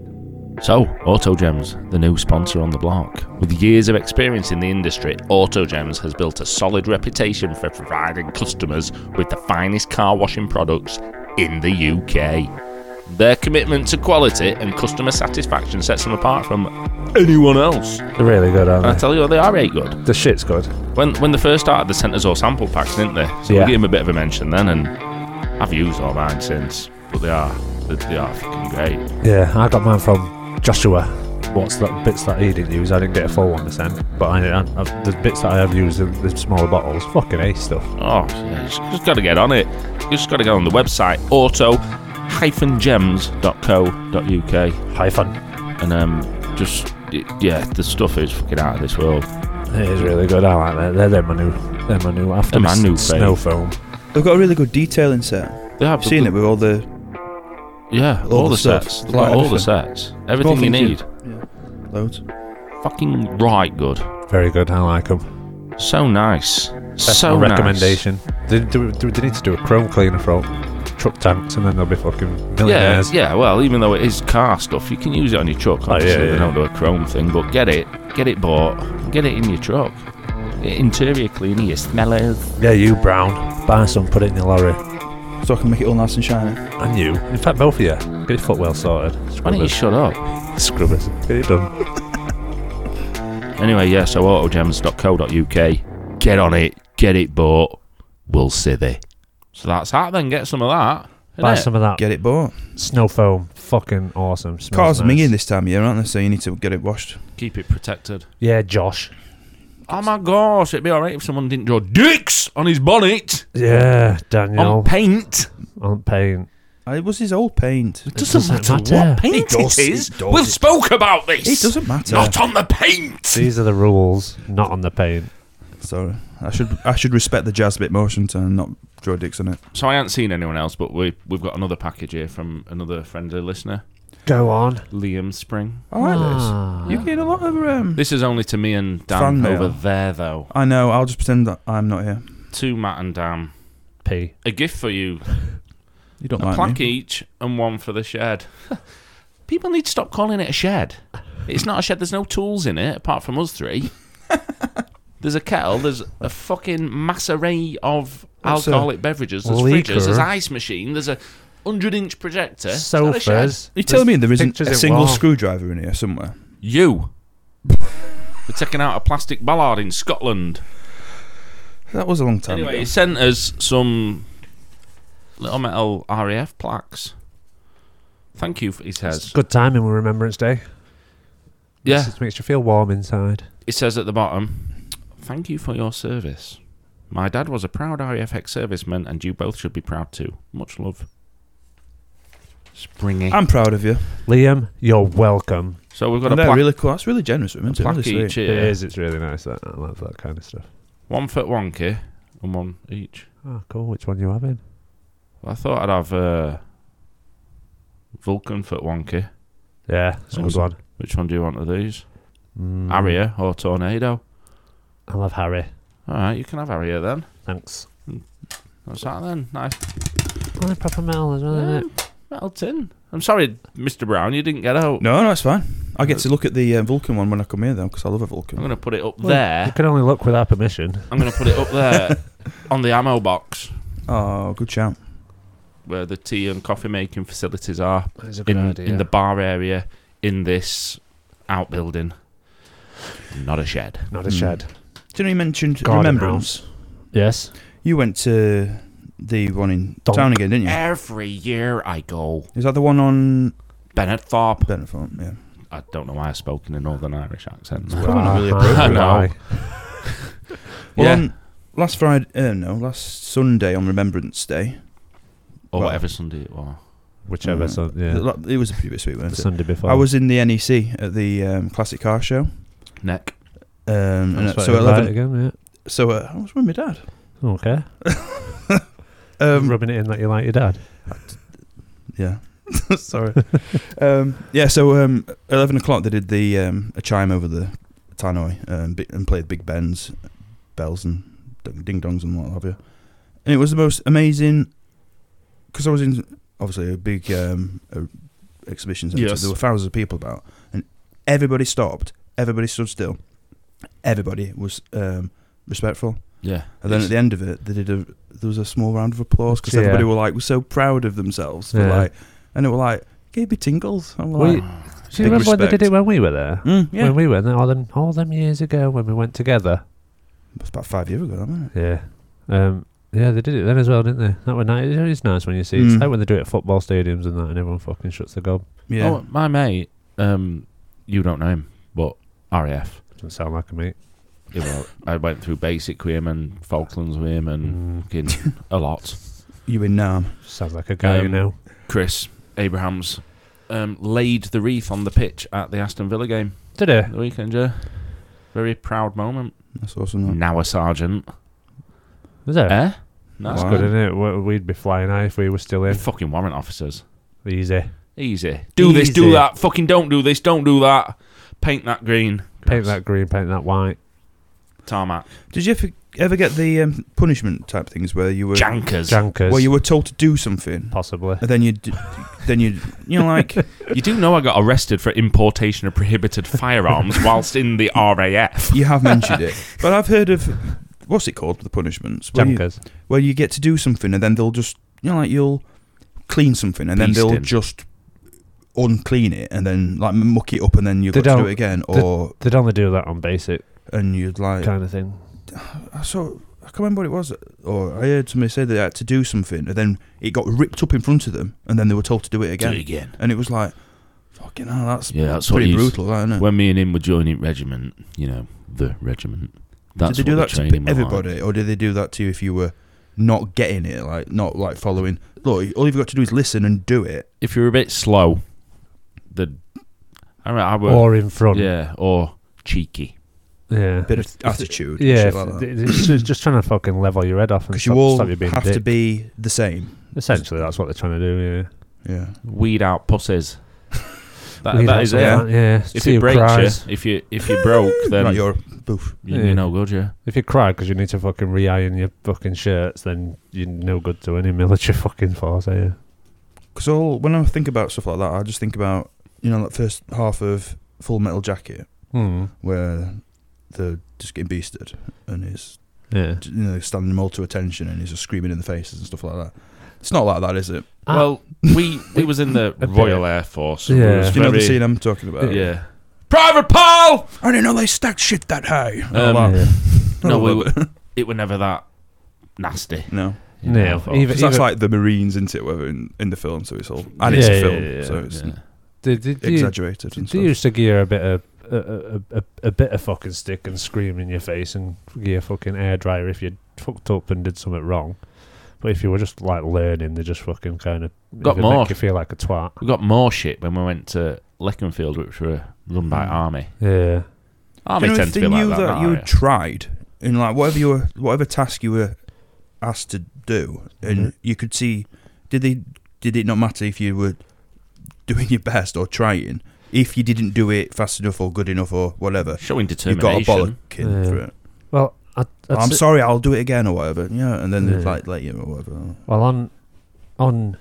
So, AutoGems, the new sponsor on the block. With years of experience in the industry, AutoGems has built a solid reputation for providing customers with the finest car washing products in the U K. Their commitment to quality and customer satisfaction sets them apart from anyone else. They're really good, aren't And I they? tell you what, they are eight good. The shit's good. When when they first started, they sent us all sample packs, didn't they? So Yeah. we gave them a bit of a mention then, and I've used all mine since. But they are, they, they are fucking great. Yeah, I got mine from Joshua. What's that bits that he didn't use? I didn't get a full one to send, but I, I, I, the bits that I have used, the, the smaller bottles, fucking ace stuff. Oh, yeah, you just, just got to get on it. You just got to go on the website auto dash gems dot co dot uk Hyphen. and um, just y- yeah, the stuff is fucking out of this world. It is really good. I like that. They're, they're my new. They're my new. After They're my s- new snow fave. foam. They've got a really good detailing set. They have I've seen it with all the Yeah, all all, the the stuff. sets. It's They've got like all the everything. sets. Everything you things you- need. yeah, loads. Fucking right good. Very good. I like them. So nice. That's so my nice. recommendation. They, do, do, they need to do a chrome cleaner for all truck tanks, and then they'll be fucking Yeah, millionaires. yeah. Well, even though it is car stuff, you can use it on your truck. Oh, yeah, Obviously, yeah. they don't do a chrome thing, but get it, get it bought, get it in your truck. Get interior cleaner, your smellers. Yeah, you Brown. Buy some, put it in your lorry. So I can make it all nice and shiny. And you. In fact, both of you. Get your foot well sorted. Why don't you Scrubbers. shut up? Scrubbers. Get it done. Anyway, yeah. So auto gems dot co dot uk. Get on it. Get it bought. We'll see thee. So that's that. Then get some of that. Buy innit? some of that Get it bought. snow foam. Fucking awesome. Smells Cars are nice. minging this time of year, aren't they? So you need to get it washed. Keep it protected. Yeah, Josh. Oh my gosh, it'd be alright if someone didn't draw dicks on his bonnet. Yeah, Daniel. On paint. On paint. Uh, It was his old paint. It doesn't, doesn't matter, matter. what paint It does, it is. it does. We've spoke about this. It doesn't matter. Not on the paint. These are the rules, not on the paint. Sorry, I should I should respect the jazz bit motion to not draw dicks on it. So I haven't seen anyone else, but we we've got another package here from another friendly listener, Go on. Liam Spring. I like Ah. this. You get a lot of um. This is only to me and Dan Fan mail. over there, though. I know. I'll just pretend that I'm not here. To Matt and Dan, P. a gift for you, You don't a like plaque me. each, and one for the shed. People need to stop calling it a shed. It's not a shed. There's no tools in it apart from us three. There's a kettle. There's a fucking mass array of What's a alcoholic beverages. There's leaker? fridges. There's ice machine. There's a hundred-inch projector. It's not a shed. Sofas. Are you telling me there isn't pictures a in single wall. screwdriver in here somewhere? You. We're taking out a plastic ballard in Scotland. That was a long time Anyway, ago. he sent us some little metal R A F plaques. Thank you, he says. Good timing with Remembrance Day. Yeah, It makes you feel warm inside. it says at the bottom, thank you for your service. My dad was a proud R A F ex-serviceman, and you both should be proud too. Much love. Springy. I'm proud of you. Liam, you're welcome. So we've got And a they're plaque, really cool. That's really generous of a him. It's plaque really each sweet. here. It is. It's really nice. That I love that kind of stuff. One for Wonky and one each. Oh, cool. Which one you having? Well, I thought I'd have uh, Vulcan for Wonky. Yeah, it's a good Awesome. one. Which one do you want of these? Mm, Harrier or Tornado? I'll have Harry. All right, you can have Harrier then. Thanks. What's that then? Nice. Oh, proper metal as well, isn't it? Metal tin. I'm sorry, Mister Brown, you didn't get out. No, no, it's fine. I get to look at the uh, Vulcan one when I come here, though, because I love a Vulcan. I'm going to put it up You there. can only look without permission. I'm going to put it up there on the ammo box Oh, good shout. where the tea and coffee making facilities are. That's a good In, idea. in the bar area in this outbuilding. Not a shed. Not a Hmm. shed. Do you know you mentioned Garden Remembrance? Yes. You went to the one in Donk. town again, didn't you? Every year I go. Is that the one on Bennett Thorpe. Benefort? Yeah. I don't know why I spoke in a Northern Irish accent. Probably not really Ah, appropriate. I know. why? Well, Yeah. on last Friday, uh, no, last Sunday on Remembrance Day. Or well, whatever Sunday it was. Whichever. uh, So, yeah. It it was a pretty bit sweet, The wasn't it? Sunday before. I was in the N E C at the um, Classic Car Show. Neck. Um, and That's so what at I eleven. again, So uh, I was with my dad. yeah. Okay. Um, Rubbing it in that you like your dad. Yeah. Sorry. um, yeah, so um, eleven o'clock they did the um, a chime over the tannoy um, bi- and played Big Ben's bells and ding dongs and what have you. And it was the most amazing, because I was in obviously a big um, uh, exhibition centre. Yes. There were thousands of people about, and everybody stopped, everybody stood still, everybody was um, respectful. Yeah. And then at the end of it, they did a there was a small round of applause because Yeah. everybody were like, was so proud of themselves. For Yeah. like, and it were like, gave me tingles. I'm We- like, Do you Big remember when they did respect. it when we were there? mm, yeah. When we went there, all them, all them years ago when we went together. It's about five years ago, wasn't it? Yeah. Um, yeah, they did it then as well, didn't they? That was nice. It is nice when you see it. Mm. It's like when they do it at football stadiums and that, and everyone fucking shuts the gob. Yeah. Oh, my mate, um, you don't know him, but R A F. Doesn't sound like a mate. You know, I went through basic with him and Falklands with him and Mm, fucking a lot. You in Nam? sounds like a guy you Um, know. Chris Abrahams um, laid the wreath on the pitch at the Aston Villa game Did he? the weekend, yeah. Very proud moment. That's awesome. That. Now a sergeant. Was there? Eh? No. That's Wow. good, isn't it? We- We'd be flying high if we were still They're in. fucking warrant officers. Easy. Easy. Do this, do Easy. that. Fucking don't do this, don't do that. Paint that green. Paint Gross. that green, paint that white. Tarmac. Did you ever, ever get the um, punishment type things where you were Jankers. Jankers. where you were told to do something, Possibly. and then you d- then you you know like You do know I got arrested for importation of prohibited firearms whilst in the R A F. you have mentioned it, but I've heard of what's it called the punishments where you, Jankers. where you get to do something and then they'll just you know like you'll clean something and then they'll Beasting. just unclean it and then like muck it up and then you've They got to do don't- it again they- or They'd only do that on basic and you'd like kind of thing. I saw I can't remember what it was or I heard somebody say they had to do something and then it got ripped up in front of them and then they were told to do it again Do it again. and it was like fucking hell that's Yeah, that's what pretty he's- brutal that, isn't it? When me and him were joining regiment, you know, the regiment. That's did they do what that the to training p- were everybody like. or did they do that to you if you were not getting it like not like following look all you've got to do is listen and do it If you're a bit slow, the I mean, I were, Or in front. yeah, or cheeky. Yeah. bit of If- if- attitude and Yeah, shit if- like that. it's just, just trying to fucking level your head off and Because stop, you all stop you being a have dick. to be the same. Essentially, that's what they're trying to do. Yeah. Yeah. Weed out pussies. That, Weed that out is some it. of that, yeah. If See it who breaks cries. you, if you if you broke, then Right, you're boof. you, Yeah. you're no good, yeah. If you cry because you need to fucking re-iron your fucking shirts, then you're no good to any military fucking force, are you? Because all when I think about stuff like that, I just think about you know that first half of Full Metal Jacket Hmm. where they're just getting beasted and he's Yeah. you know standing them all to attention and he's just screaming in the faces and stuff like that. It's not like that, is it? Ah. Well, we we was in the A bit. Royal Air Force. and Yeah. we was Do you know the very- scene I'm talking about? Yeah. Private Paul. I didn't know they stacked shit that high. Um, Oh, Yeah. No, a we little bit. It were never that nasty. no. in No, the Air Force. even- Because that's like the Marines, isn't it? Whether in, in the film, so it's all and Yeah, it's a yeah, film, yeah, yeah. so it's Yeah. They, they, they, exaggerated and they stuff. used to gear a bit of a, a, a, a bit of fucking stick and scream in your face and gear fucking air dryer if you fucked up and did something wrong. But if you were just like learning, they just fucking kind of Got make more. you feel like a twat. We got more shit when we went to Leconfield, which were run by Mm. Army. Yeah. Army Do you know tend if to they be like knew that. that don't you they? had tried in like whatever you were, whatever task you were asked to do, and Mhm. you could see, did they, did it not matter if you were doing your best or trying? If you didn't do it fast enough or good enough or whatever, Showing you got a determination. bollocking Yeah. for it. Well, I, I'd I'm say- sorry, I'll do it again or whatever. Yeah, and then they'd Yeah. like let you or whatever. Well, on on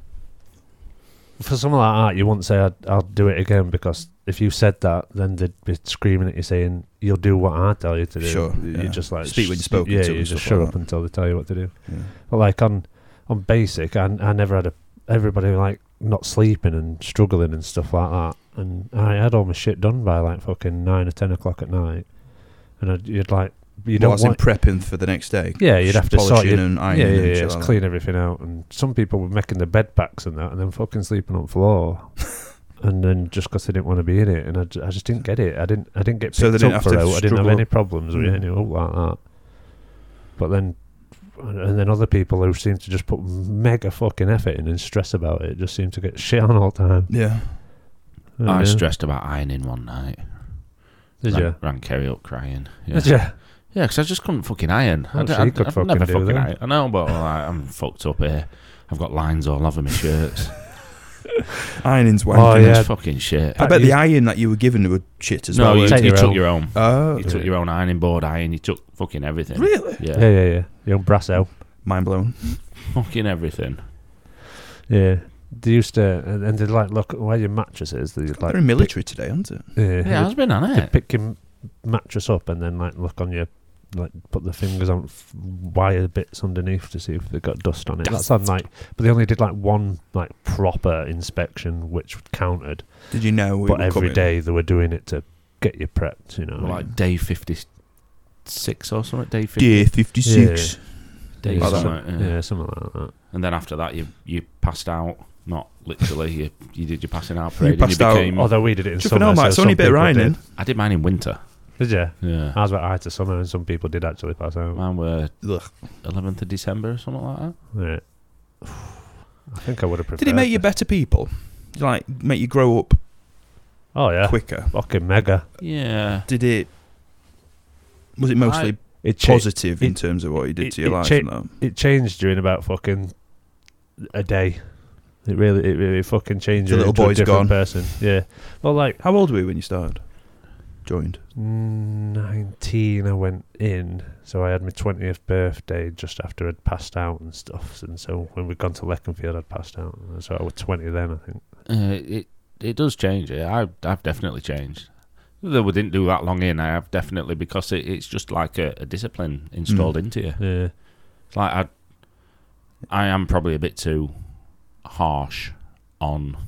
for something like that, you wouldn't say I'd, I'll do it again because if you said that, then they'd be screaming at you saying you'll do what I tell you to do. Sure, you yeah. just like Speak when you're sh- spoken Yeah, to you and just stuff shut like up that. until they tell you what to do. Yeah. But like on on basic, I, I never had a everybody like not sleeping and struggling and stuff like that, and I had all my shit done by like fucking nine or ten o'clock at night, and I'd, you'd like you Well, don't as in want. prepping for the next day. Yeah, you'd have to sort polishing your, and yeah, ironing yeah, and yeah, shit just like that. clean everything out. And some people were making the bed packs and that, and then fucking sleeping on the floor. And then just because they didn't want to be in it, and I, j- I just didn't get it. I didn't. I didn't get picked So they didn't up have for to it. I didn't have struggle any up. problems with Mm. any up like that. But then, and then other people who seem to just put mega fucking effort in and stress about it just seem to get shit on all the time. Yeah. Oh, I yeah. stressed about ironing one night. Did ran, you? Ran Kerry up crying. Yeah, Did you? yeah, because I just couldn't fucking iron. Well, I, d- she I, could I've fucking never do fucking that. iron. I know, but well, I, I'm fucked up here. I've got lines all over my shirts. Ironing's wanking. Oh, yeah. It's fucking shit. I bet You- the iron that you were given were shit as No, well. you, weren't take you your took own. your own. Oh, You took your own ironing board iron. You took fucking everything. really? Yeah. Yeah, yeah, yeah. Your own brasso. Mind blown. Fucking everything. Yeah. They used to, and, and they'd like look at where your mattress is. They'd like They're in military today, aren't it? pick, yeah, Yeah, I've been on they'd it. pick your m- mattress up and then like look on your, like put the fingers on f- wire bits underneath to see if they got dust on it. That's on like, but they only did like one like proper inspection which counted. Did you know? we But were every coming? day they were doing it to get you prepped. You know, Well, like day fifty-six or something. Day fifty. Day fifty-six. Day Like that. something, yeah. yeah. something like that. And then after that, you you passed out. Not literally. You you did your passing out parade. and passed out. became, Although we did it in Just summer, know, mate, so it's only a some bit of people ironing. did. I did mine in winter. Did you? Yeah. I was about high to summer, and some people did actually pass out. Mine were Ugh. eleventh of December or something like that. Yeah. I think I would have preferred. Did it make you better people? Like, make you grow up Oh yeah, quicker? fucking mega. Yeah. Did it... Was it mostly I- It cha- positive in it- terms of what you did it- to your it life? cha- and that? It changed during about fucking a day. It really, it really fucking changed The you little into a boy's different gone. person. Yeah. Well, like How old were you when you started? Joined? nineteen, I went in, so I had my twentieth birthday just after I'd passed out and stuff. And so when we'd gone to Leconfield, I'd passed out. So I was twenty then, I think. Uh, it it does change. Yeah, I've I've definitely changed. Though we didn't do that long in, I have definitely because it, it's just like a, a discipline installed Mm. into you. Yeah. It's like I I am probably a bit too harsh on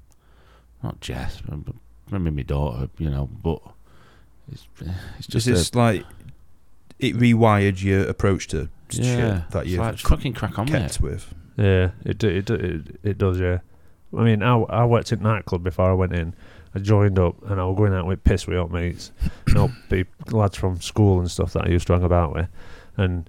not Jess, but but maybe my daughter, you know. But it's it's Just just a, it's like it rewired your approach to yeah, shit that it's you've like, fucking crack on with kept it. with. Yeah, it do, it do, it, it does. Yeah, I mean, I, I worked at nightclub before I went in. I joined up and I was going out with piss with up mates, you know, be lads from school and stuff that I used to hang about with, and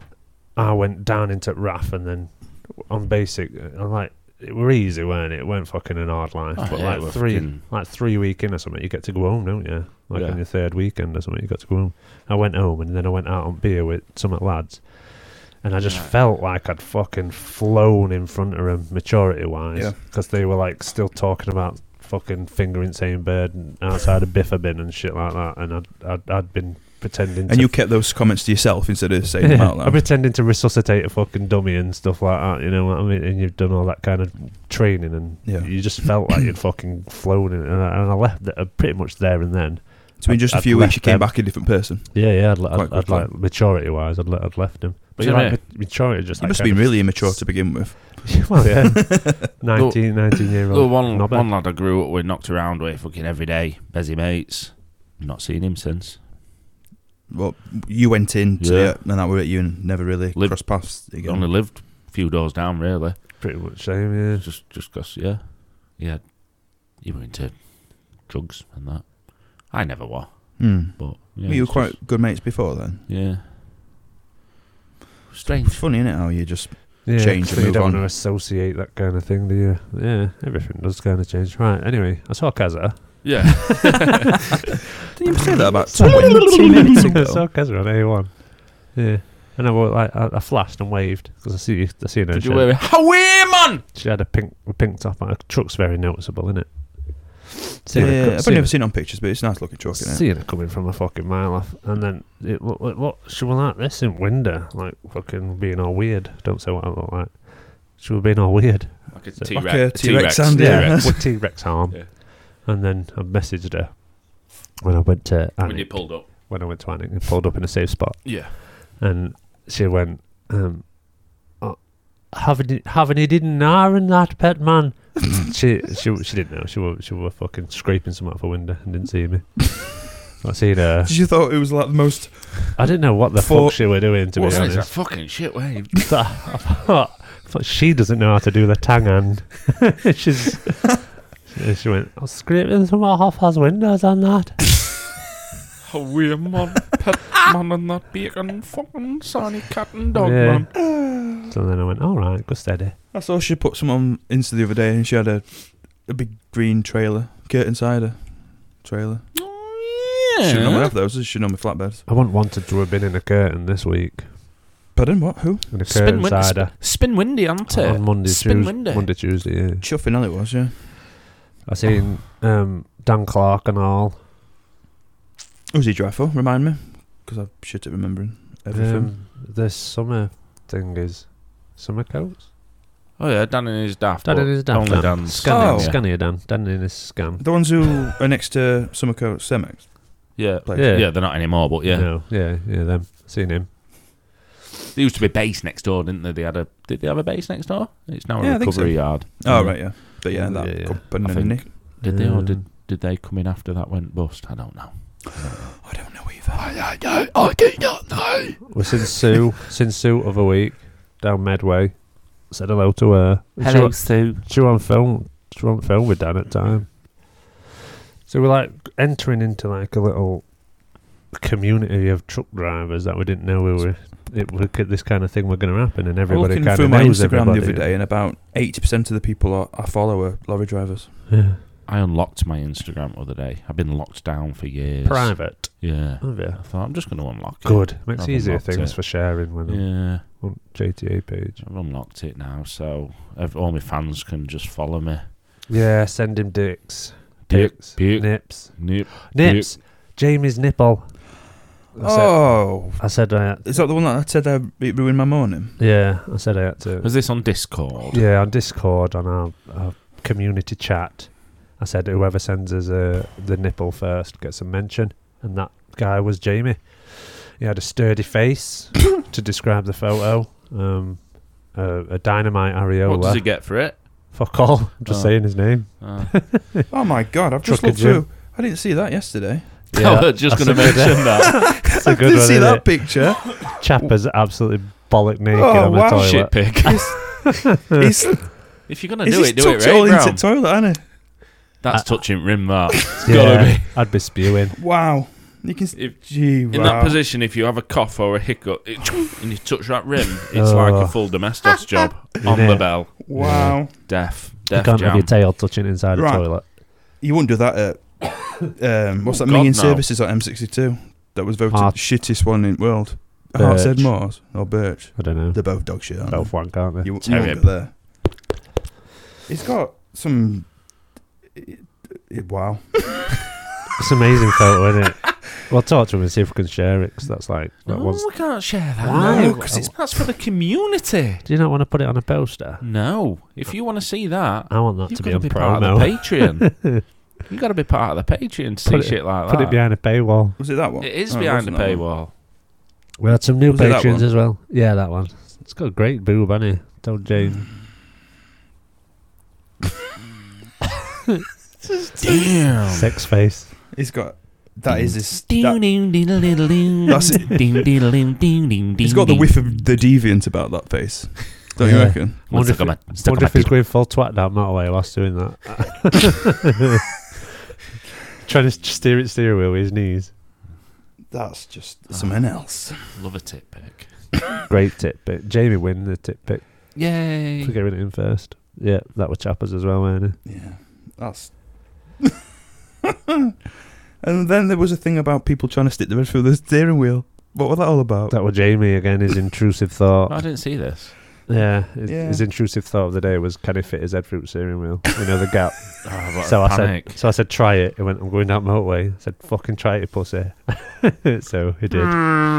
I went down into R A F and then on basic, I'm like, it were easy, weren't it? It weren't fucking an hard life, Oh, but yeah, like we're three, fucking- like three week in or something, you get to go home, don't you? Like Yeah. on your third weekend or something, you got to go home. I went home and then I went out on beer with some lads. And I just Right. felt like I'd fucking flown in front of them, maturity-wise, Yeah. because they were like still talking about fucking fingering Saint Bird and outside of Biffa bin and shit like that. And I'd I'd, I'd been pretending. And to you kept those comments to yourself instead of saying them out I'm loud. pretending to resuscitate a fucking dummy and stuff like that. You know what I mean? And you've done all that kind of training, and Yeah. you just felt like you'd fucking flown in. And I, and I left it, uh, pretty much there and then. So in just a I'd few weeks, left you came them. back a different person. Yeah, yeah. I'd, le- Quite I'd, I'd quickly. like maturity-wise, I'd, le- I'd left him. But So you're yeah. like ma- maturity, just You like must have kind been of- really immature to begin with. well, yeah, nineteen, nineteen year The old. one Not bad. one lad I grew up with, knocked around with fucking every day, busy mates. Not seen him since. Well, you went in to Yeah. it, and that were it. You and never really Lived- crossed paths again. Only lived a few doors down, really. Pretty much same, yeah. Just just 'cause, yeah, yeah. You were into drugs and that. I never were, Hmm. but yeah, Were you it's quite just- good mates before then? yeah. Strange. Funny, isn't it? How you just Yeah, change so and you move don't on. want to associate that kind of thing, do you? Yeah, everything does kind of change. Right, anyway, I saw Kazza. Yeah. didn't you say that about twenty minutes I ago? saw Kazza on A one. Yeah. And I, wa- like, I, I flashed and waved because I see I seen her. Did She you had, wear it? Away, man! she had a pink a pink top on. Her truck's very noticeable, isn't it? Yeah, I've never seen it on pictures, but it's a nice looking truck, isn't it? Seeing it coming from a fucking mile off, and then it looked like what she was like this in window, like fucking being all weird. Don't say what I look like. She was being all weird. Like a So- T-Rex. Like a T-Rex hand, Yeah, yeah. with T-Rex arm. Yeah. And then I messaged her when I went to When Annick, you pulled up. when I went to Annick and pulled up in a safe spot, Yeah. and she went, um, oh, "Haven't you, haven't you didn't iron that pet man?" she she she didn't know. She was she was fucking scraping something off a window and didn't see me. I seen her. You thought it was like the most. I didn't know what the For- fuck she were doing, to be What is that honest. fucking shit wave? I thought, I thought she doesn't know how to do the tang hand. She's. She went, I'll scraping some off his windows on that. Oh, we're man, pet man and that bacon fucking Sonny cat and dog Yeah. man. So then I went, all right, go steady. I saw she put some on Insta the other day, and she had a a big green trailer, curtain cider trailer. Oh, She shouldn't normally yeah. have those. She should normally flatbeds. I wouldn't wanted to have been in a curtain this week. Pardon, what? Who? In a Spin, curtain win- cider. sp- spin windy, aren't it? On Monday, Spin Tuesday, windy. Monday, Tuesday, yeah. Chuffing hell it was, yeah. I seen um, Dan Clark and all. Who's he drive for? Remind me, because I'm shit at remembering everything. Um, the summer thing is summer coats. Oh yeah, Dan and his daft. Dan but and his daft. Only Dan. Dan's. Scanning, Oh. scanning Dan. Dan in his scan. The ones who are next to Summercoat Cemex. Yeah. Place. yeah, Yeah. they're not anymore, but yeah, No, yeah, yeah, them. Seen him. there used to be a base next door, didn't they? They had a. Did they have a base next door? It's now a Yeah, I think so. recovery yard. Oh, Yeah. right, yeah. But yeah, that Yeah, yeah. company. I think- Did they or Um, did did they come in after that went bust? I don't know. I don't know either. I don't. I do not know. Well, since Sue, since Sue of a week down Medway, said hello to her. And she Hello, wa- Sue. She were on film. She were on film with Dan at the time. So we're like entering into like a little community of truck drivers that we didn't know we were. It would this kind of thing were going to happen, and I'm everybody looking kind through of my knows Instagram everybody. the other day, and about eighty percent of the people I, I follow are lorry drivers. Yeah. I unlocked my Instagram the other day. I've been locked down for years. Private. Yeah. Oh, yeah. I thought I'm just going to unlock it. Good. Makes I've easier unlocked things it. for sharing when I'm Yeah. on J T A page. I've unlocked it now, so ev- all my fans can just follow me. Yeah, send him dicks. Dick, Dicks. dick. Nips. Nope. Nips. Jamie's nipple. I said, Oh, I said I is that the one that I said I, it ruined my morning? yeah, I said I had to. Was this on Discord? Yeah, on Discord, on our, our community chat, I said whoever sends us uh, the nipple first gets a mention, and that guy was Jamie. He had a sturdy face to describe the photo, um, uh, a dynamite areola. What does he get for it? Fuck all. I'm just Oh. saying his name. Uh, Oh my god, I've just Trucker looked through. I didn't see that yesterday. I was just going to that's a good- mention that. That's a I good didn't one, see isn't that it? picture. Chapper's absolutely bollock naked Oh, on the wow. toilet. Shit pig. He's, If you're going to he's do just it, do it tucked it all right, into Brown. the toilet, hasn't That's Uh, touching rim, that. It's Yeah, got to be. I'd be spewing. he? Wow. You can. s- If- Gee, In wow. that position, if you have a cough or a hiccup it, and you touch that rim, it's like Oh. a full domestos job on Innit? the bell. Wow. Deaf. You Deaf can't have jam. your tail touching inside Right. a toilet. You wouldn't do that at. Um, what's Oh, that? God, Minging no. Services at M sixty-two. That was voted Art- shittest one in the world. Birch. Hartstead Moors or Birch. I don't know. They're both dog shit, aren't Both they? wank, aren't they? You, you Terrible. won't go there. He's got some. It, it, wow. It's an amazing photo, isn't it? Well, talk to him and see if we can share it, because that's like... That No, was, we can't share that. Why? No, 'cause it's, that's for the community. do you not want to put it on a poster? No. If you want to see that, I want that you've to got be to on be part of promo. the Patreon. You've got to be part of the Patreon to see Put it- shit like Put that. it behind a paywall. Was it that one? It is Oh, it behind the wasn't that one. paywall. We had some new Was it that patrons one? as well. Yeah, that one. It's got a great boob, hasn't it? Told Jane. Damn. Sex face. He's got. That is his. Ding, That, ding, ding, ding, ding, ding. That's it. Ding, ding, ding, ding, ding, he's ding, got the ding. whiff of the deviant about that face. Don't you Yeah. reckon? One Wonder stuck on if, my- stuck wonder on if my he's pee- going full twat down motorway whilst doing that. Trying to steer it steer wheel with his knees. That's just something else. Love a tit pic. Great tip pick. Jamie win the tip pick Yay. for giving it in first. Yeah, that was Chappers as well, weren't it? Yeah, that's. And then there was a thing about people trying to stick the red through the steering wheel. What was that all about? That was Jamie again, his intrusive thought. I didn't see this. Yeah, his, Yeah. his intrusive thought of the day was, can he fit his head through the steering wheel? You know, the gap. Oh, what So a I panic. said, so I said, try it. He went, I'm going down motorway. I said, fucking try it, pussy. So he did.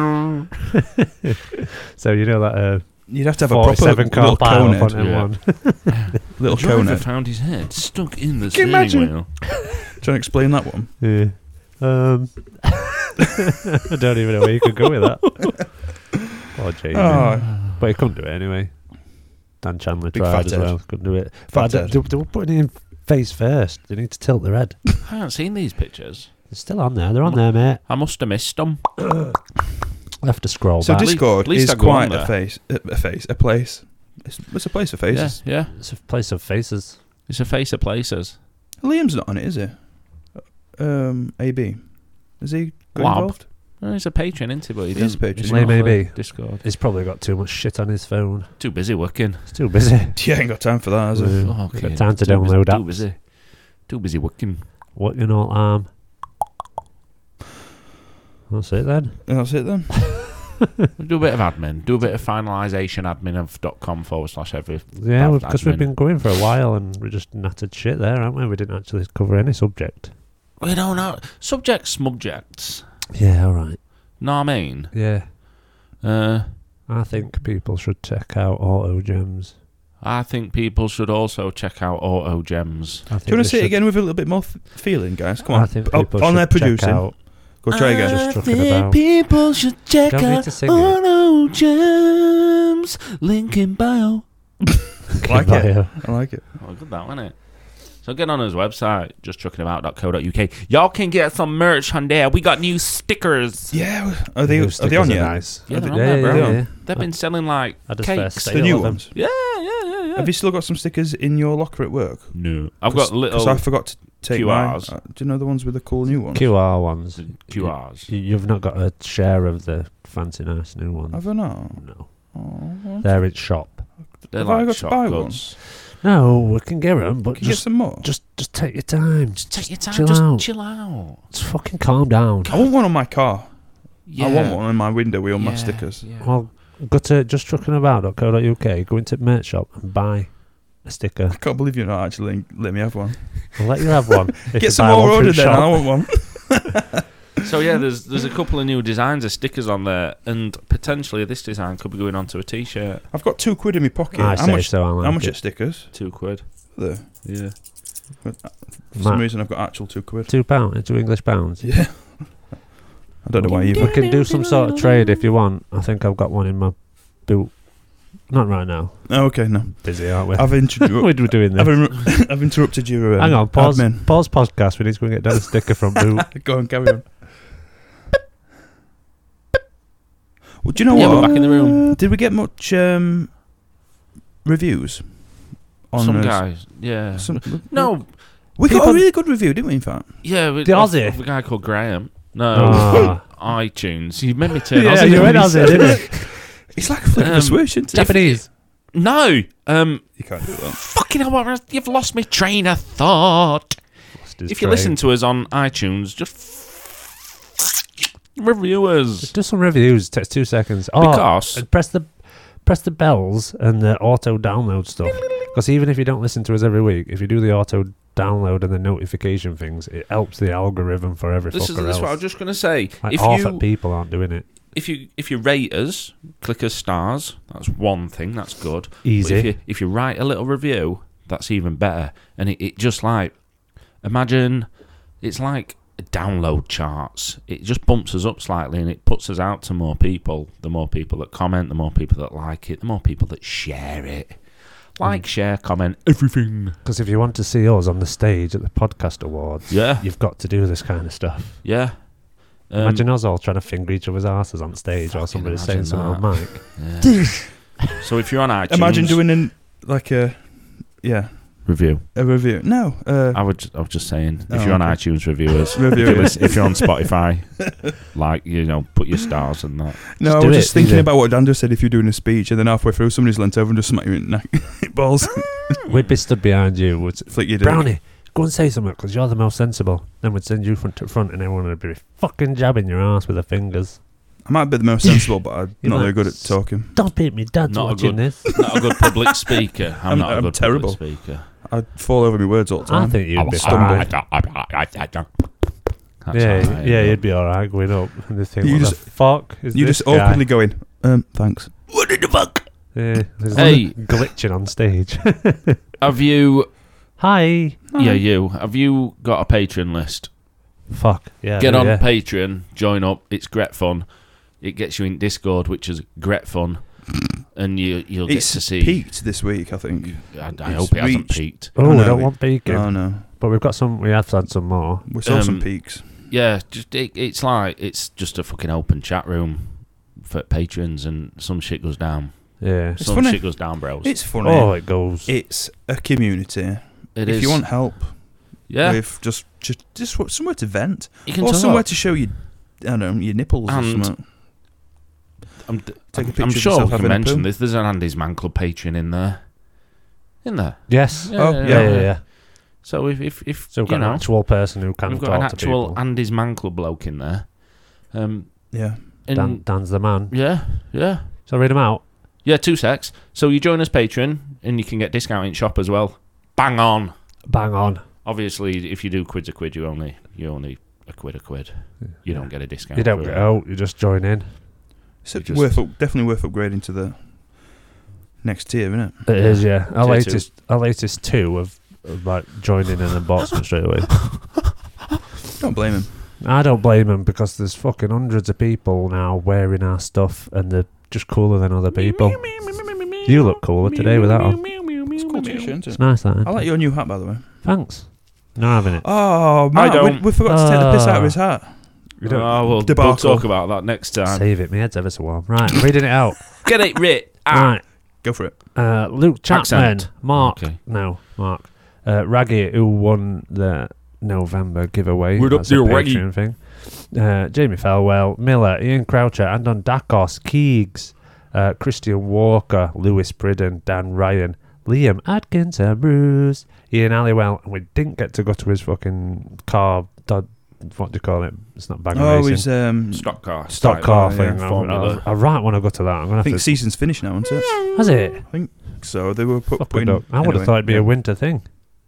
So you know that uh, You'd have to have a proper forty-seven car little pile cone up on head. M yeah. one. Little the cone driver head. found his head stuck in the Can you steering imagine? wheel. Trying to explain that one. Yeah. Um, I don't even know where you could go with that. Poor Jamie. Oh, But he couldn't do it anyway. Dan Chandler Big tried fat as head. well. Couldn't do it. Fat But I head. d- they, they were putting it in face first. They need to tilt their head. I haven't seen these pictures. They're still on there. They're on there, mate. I must have missed them. I have to scroll So back. Discord At least is I go on quite there. a face, a, a face, a place. It's, it's a place of Yeah, faces. yeah. It's a place of faces. It's a face of places. Liam's not on it, is he? Um, A B. Is he got Lob. involved? Well, he's a patron, isn't he? But he He is doesn't- a patron. he's Lame not A on B. Discord. He's probably got too much shit on his phone. Too busy working. He's too busy. Yeah, ain't got time for that, has he? Yeah. Oh, Got time to Too busy- download Too apps. busy. Too busy working. What you know, arm. That's it then. That's it then. Do a bit of admin. Do a bit of finalisation admin of .com forward slash every. Yeah, Bad because we've admin. been going for a while and we just nattered shit there, haven't we? We didn't actually cover any subject. We don't know. Subjects, subjects. Yeah, all right. Know what I mean? Yeah, Uh, I think people should check out Auto Gems. I think people should also check out Auto Gems. I think Do you want they to say it should- again with a little bit more f- feeling, guys? Come on. I think Oh, people on should there check producing. out. Go try again. Just talking about. people should check Don't need to sing it. Auto Gems. Link in bio. I like it. Bio. I like it. Oh, good that, wasn't it? So get on his website, just trucking about dot co dot uk. Y'all can get some merch on there. We got new stickers. Yeah. Are they, New are they stickers on are yet? Nice. Yeah, they're on yeah, there, bro. yeah, yeah. They've been selling like I just first cakes. sale The new of them. ones. Yeah, yeah, yeah, yeah. Have you still got some stickers in your locker at work? No. I've got Because little I forgot to take Q mine. Rs. Uh, do you know the ones with the cool new ones? Q R ones. Q Rs. You- You've not got a share of the fancy nice new ones. Have I not? No. Oh, They're in shop. They're Have I like got to buy shotguns. No, we can get them, but can you get just, some more? just just take your time. Just take your time. Chill just out. chill out. Just fucking calm down. I want one on my car. Yeah. I want one on my window with all my Yeah, stickers. yeah. Well, go to just trucking about dot co dot uk, go into merch shop and buy a sticker. I can't believe you're not actually let me have one. I'll let you have one. if you Get some buy more one from ordered then. shop. I want one. So yeah, there's there's a couple of new designs of stickers on there, and potentially this design could be going onto a T-shirt. I've got two quid in my pocket. I how say much? so. I like how much it. are stickers? Two quid. There. Yeah. For some Matt. reason, I've got actual two quid. Two pound, two English pounds. Yeah. I don't know why We either. can do some sort of trade if you want. I think I've got one in my boot. Not right now. Oh, okay, no. Busy, aren't we? I've, introdu- We're doing I've, this. in- I've interrupted your um, Hang on, pause. admin. Pause podcast. We need to go and get down a sticker from boot. Go on, carry on. Well, do you know Yeah, what? we're back in the room. Did we get much um, reviews? On Some us? guys. Yeah. Some, No. we got a people- really good review, didn't we? In fact, Yeah. We, The off- Aussie? off a guy called Graham. No. Ah. iTunes. You made me turn Yeah, Aussie. you didn't went you? Aussie, didn't you? it's like a flick of Um, a switch, isn't it? Japanese. No. Um. You can't do that. Fucking hell! You've lost me train of thought. Lost his If you train. listen to us on iTunes, just review us. Just do some reviews. Takes two seconds. Oh, Because and press the press the bells and the auto download stuff. Because even if you don't listen to us every week, if you do the auto download and the notification things, it helps the algorithm for every this is, fucker this is else. what I was just going to say. Like if half you of people aren't doing it. if you if you rate us, click us stars. That's one thing. That's good. But Easy. if you if you write a little review, that's even better. And it, it just like imagine it's like download charts. It just bumps us up slightly and it puts us out to more people. The more people that comment, the more people that like it, the more people that share it. Like, Mm. share, comment, everything. Because if you want to see us on the stage at the podcast awards, Yeah, you've got to do this kind of stuff. yeah. Um, Imagine us all trying to finger each other's asses on stage while Fucking somebody's saying imagine something that. on mic. yeah. So if you're on iTunes, Imagine doing an like a yeah review. a review. No, uh, I would. I was just saying, if Oh, you're on okay. iTunes, review us. Review if, you're it. lis- if you're on Spotify, like you know, put your stars and that. no. I do was it, just thinking easy. about what Dan just said. If you're doing a speech and then halfway through somebody's leant over and just smack you in the neck balls, We'd be stood behind you. Would flick your dick. Brownie, go and say something because you're the most sensible. Then we'd send you front to front and everyone would be fucking jabbing your ass with their fingers. I might be the most sensible, but I'm You not very might good at s- talking. Don't beat me, Dad's Not a watching good- this. Not a good public speaker. I'm, I'm- not a I'm good terrible. public speaker. I fall over my words all the I time. think you'd be stumble. fine. That's Yeah, how I yeah, am. you'd be alright going up and they think, You what just- the fuck is You this just guy? awkwardly going, um, thanks. What the fuck? Yeah, there's Hey. one glitching on stage. Have you? Hi. Yeah, you. Have you got a Patreon list? Fuck. Yeah. Get no, on yeah. Patreon, join up. It's great fun. It gets you in Discord, which is great fun, and you you'll get It's to see. peaked this week, I think. I, I It's hope it hasn't reached- peaked. Oh, Oh, we no, don't we- want beacon. Oh no, But we've got some, we have had some more. we saw some Um, peaks. yeah, just it, it's like it's just a fucking open chat room for patrons, and some shit goes down. Yeah. It's some funny. shit goes down, bros. It's funny. Oh, it goes. It's a community. It if is. you want help, yeah, with just just just what- somewhere to vent, you can or talk. somewhere to show your, I don't know, your nipples or And- something. I'm, Take a I'm, picture I'm of sure yourself we can having a mention poo. this. There's an Andy's Man Club Patreon in there. In there. Yes. Oh, Yeah, yeah, yeah. So if if, if So we've you got know, an actual person who can we've talk got an to actual people. Andy's Man Club bloke in there. Um, Yeah. and Dan, Dan's the man. yeah, yeah, So read him out. yeah. Two secs. So you join us Patreon, and you can get discount in shop as well. Bang on. Bang on. Obviously, if you do quid's a quid, you only you only a quid a quid. You don't get a discount. You don't for get it. out. You just join in. It's You just- worth up, definitely worth upgrading to the next tier, isn't it? It is, yeah. Our Tier latest, our latest two of, of like joining in and bought it straight away. Don't blame him. I don't blame them because there's fucking hundreds of people now wearing our stuff and they're just cooler than other people. You look cooler today with that on. It's a cool t-shirt, isn't It's it? nice that. Isn't I like it? your new hat, by the way. Thanks. Not having it. Oh, Matt, don't. We, we forgot to take the piss out of his hat. You don't- Oh, we'll, Debacle. we'll talk about that next time. Save it. My head's ever so warm. Right, I'm reading it out. Get it writ. Ah. Right. Go for it. Uh, Luke Chapman, Accent. Mark, Okay. no, Mark, uh, Raggy, who won the November giveaway. We're up That's a there, Raggy. Patreon thing. Uh, Jamie Felwell, Miller, Ian Croucher, Andon Dakos, Keegs, uh, Christian Walker, Lewis Pridden, Dan Ryan, Liam Adkins, and Bruce, Ian Halliwell, and we didn't get to go to his fucking car. Dod, what do you call it? It's not bag Oh, racing. his um, Stock car. stock style, car yeah, thing. I, Formula. I, I right want to go to that. I'm gonna I have think to. the season's finished now, isn't it? Has it? So they were put, Fuck putting. it up. I would have anyway, thought it'd be yeah. a winter thing.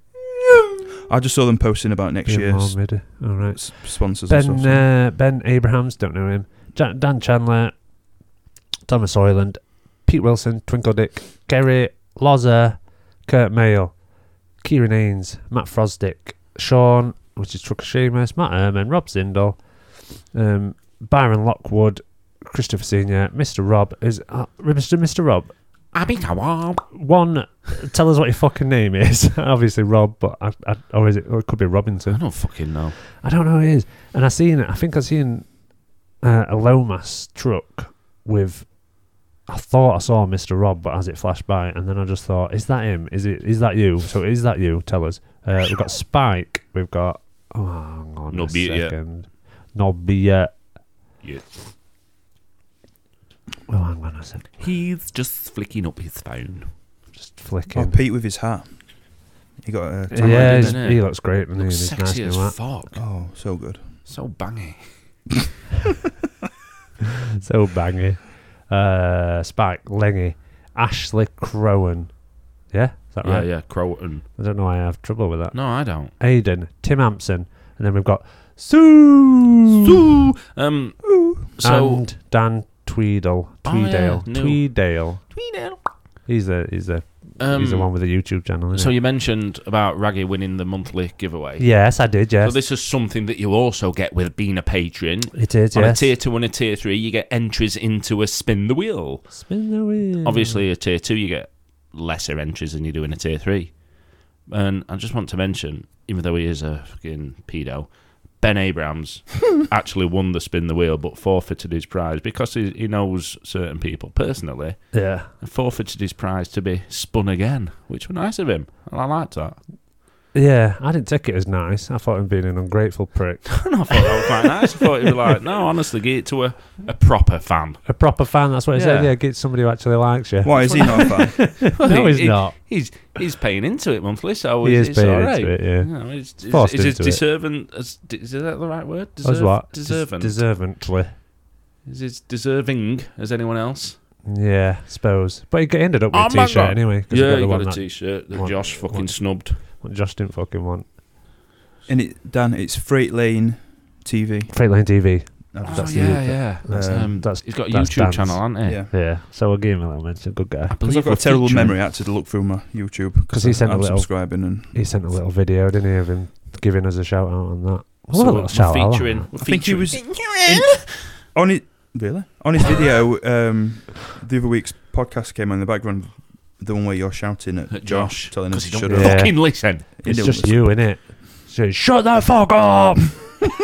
I just saw them posting about next Be a year's more mid- All right. s- sponsors and Ben stuff. uh, Ben Abrahams, don't know him. Ja- Dan Chandler, Thomas Oyland, Pete Wilson, Twinkle Dick, Gary Loza, Kurt Mayle, Kieran Haynes, Matt Frosdick, Sean, which is Trucker Seamus, Matt Ehrman, Rob Zindel, um, Byron Lockwood, Christopher Senior, Mister Rob is uh, Mister Mister Rob. One, tell us what your fucking name is. Obviously Rob, but I, I, or is it? Or it could be I Robinson. don't fucking know. I don't know who it is. And I seen it. I think I seen uh, a Lomas truck with. I thought I saw Mister Rob, but as it flashed by, and then I just thought, is that him? Is it? Is that you? So is that you? Tell us. Uh, we've got Spike. We've got. Oh, hang on No a beer yet. second. No beer. Yeah. Oh, hang on a second. He's just flicking up his phone. Just Oh, flicking. Pete with his hat. He got a. tan yeah, line, he's, didn't isn't he it? looks great. And Looks he's nice sexy new as hat. fuck. he? Oh, so good. So bangy. So bangy. Uh, Spike, Lengy, Ashley Crowan. Yeah, is that Yeah, right? yeah. Croton. I don't know why I have trouble with that. No, I don't. Aiden, Tim Hampson, and then we've got Sue, Sue. Um. So. and Dan Tweedle, Oh, yeah, Tweedale, new. Tweedale. Tweedle. He's the he's the Um, he's the one with the YouTube channel. Isn't So he? you mentioned about Raggy winning the monthly giveaway. Yes, I did. Yes, So this is something that you also get with being a patron. it is. On Yes. a tier two and a tier three, you get entries into a spin the wheel. Spin the wheel. Obviously, a tier two, you get lesser entries than you do in a tier three. And I just want to mention, even though he is a fucking pedo, Ben Abrams actually won the spin the wheel, but forfeited his prize because he, he knows certain people personally. Yeah. And forfeited his prize to be spun again, which was nice of him. And I liked that. Yeah, I didn't take it as nice. I thought him being an ungrateful prick. And I thought that was quite nice. I thought he was like, no, honestly, give it to a, a proper fan. A proper fan, that's what he said. Yeah. Yeah, get somebody who actually likes you. Why is he not a fan? No, he's He- not. He's he's paying into it monthly, so He it's, is it's paying all right. into it, yeah. You know, it's, it's, Forced is it into it. deserving? As, is that the right word? As Deserve, what? Deserving. Des- deservingly. is it deserving as anyone else? Yeah, suppose. But he ended up with Oh a my t-shirt God. anyway. 'cause Yeah, got he the got one a that t-shirt that one- Josh fucking one- snubbed. Josh didn't fucking want. And it, Dan, it's Freight Lane T V. Freight Lane T V. I've- Oh, that's the- yeah, yeah. That's, um, um, that's- he's got a that's YouTube Dan's. channel, hasn't he? Yeah. Yeah, so we'll give him a little mention. Good guy. I Because believe I've got we're a terrible featuring- memory. I had to look through my YouTube 'Cause he sent a I'm little- subscribing and He sent a little video, didn't he, of him giving us a shout out on that. So What a we're little shout out. featuring. that. We're I think he featuring- was on it. Really? On his video, um, the other week's podcast came on in the background. The one where you're shouting at, At Josh, Josh, telling us 'cause to he shut don't up. Yeah. fucking listen. He It's don't just listen. you, innit? So, shut the fuck up! So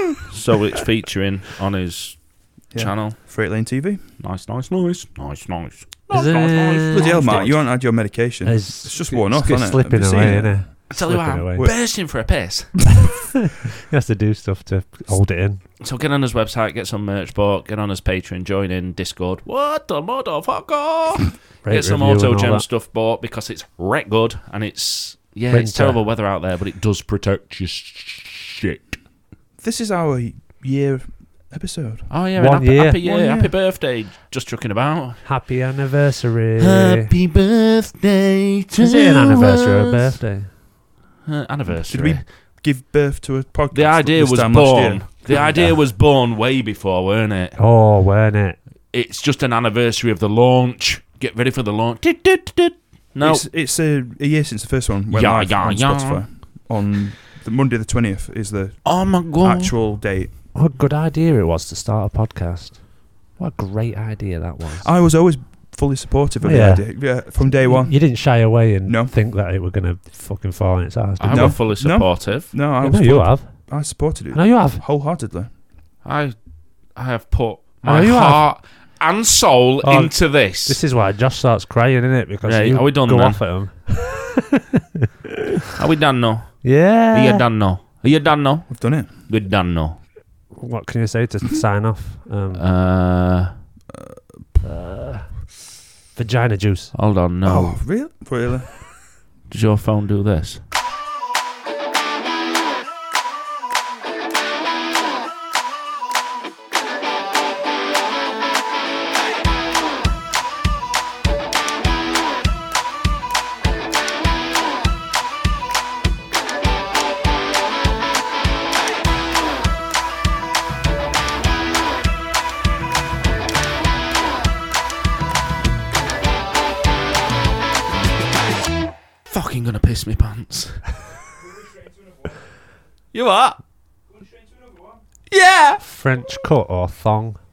so it's featuring on his Yeah. channel. Freight Lane T V. Nice, nice, nice, nice, nice. Is Nice, it- nice, nice. Bloody hell, Nice, Mark, nice. you haven't had your medication. It's, It's just worn off, it's hasn't it? slipping Have you away, seen it? innit? I tell you what, Slipping I'm away. bursting for a piss. He has to do stuff to hold it in. So get on his website, get some merch bought, get on his Patreon, join in Discord. What the motherfucker? Rate, Get some review Auto and all Gem that. stuff bought because it's wreck good and it's yeah, it's Winter. terrible weather out there, but it does protect your shit. This is our year episode. Oh yeah, One happy, year. happy year, One year. happy birthday, just trucking about. Happy anniversary. Happy birthday to Is it an anniversary or a us. birthday? Uh, anniversary. Did we give birth to a podcast? the idea this was time last born. year? The idea was born way before, weren't it? Oh, weren't it? It's just an anniversary of the launch. Get ready for the launch. No, It's, it's a, a year since the first one went Yeah, live yeah, on yeah. Spotify. On the Monday the twentieth is the oh my god. actual date. What a good idea it was to start a podcast. What a great idea that was. I was always fully supportive of Yeah. the idea. Yeah, from day one. You didn't shy away and No. think that it were going to fucking fall on its ass. I did No. was fully No. supportive. No, I you? was No, you full- have. I supported I it know you have. wholeheartedly. I I have put I my know you have. heart and soul Oh, into this. This is why Josh starts crying, isn't it? Because Right, you are we done go then? off at him. Are we done now? Yeah. Are you done now? Are you done now? We've done it. We're done now. What can you say to sign off? Um, Uh, uh, vagina juice. hold on, no. Oh, really? Really? Does your phone do this? Fucking gonna piss me pants. You what? Yeah. French cut or thong?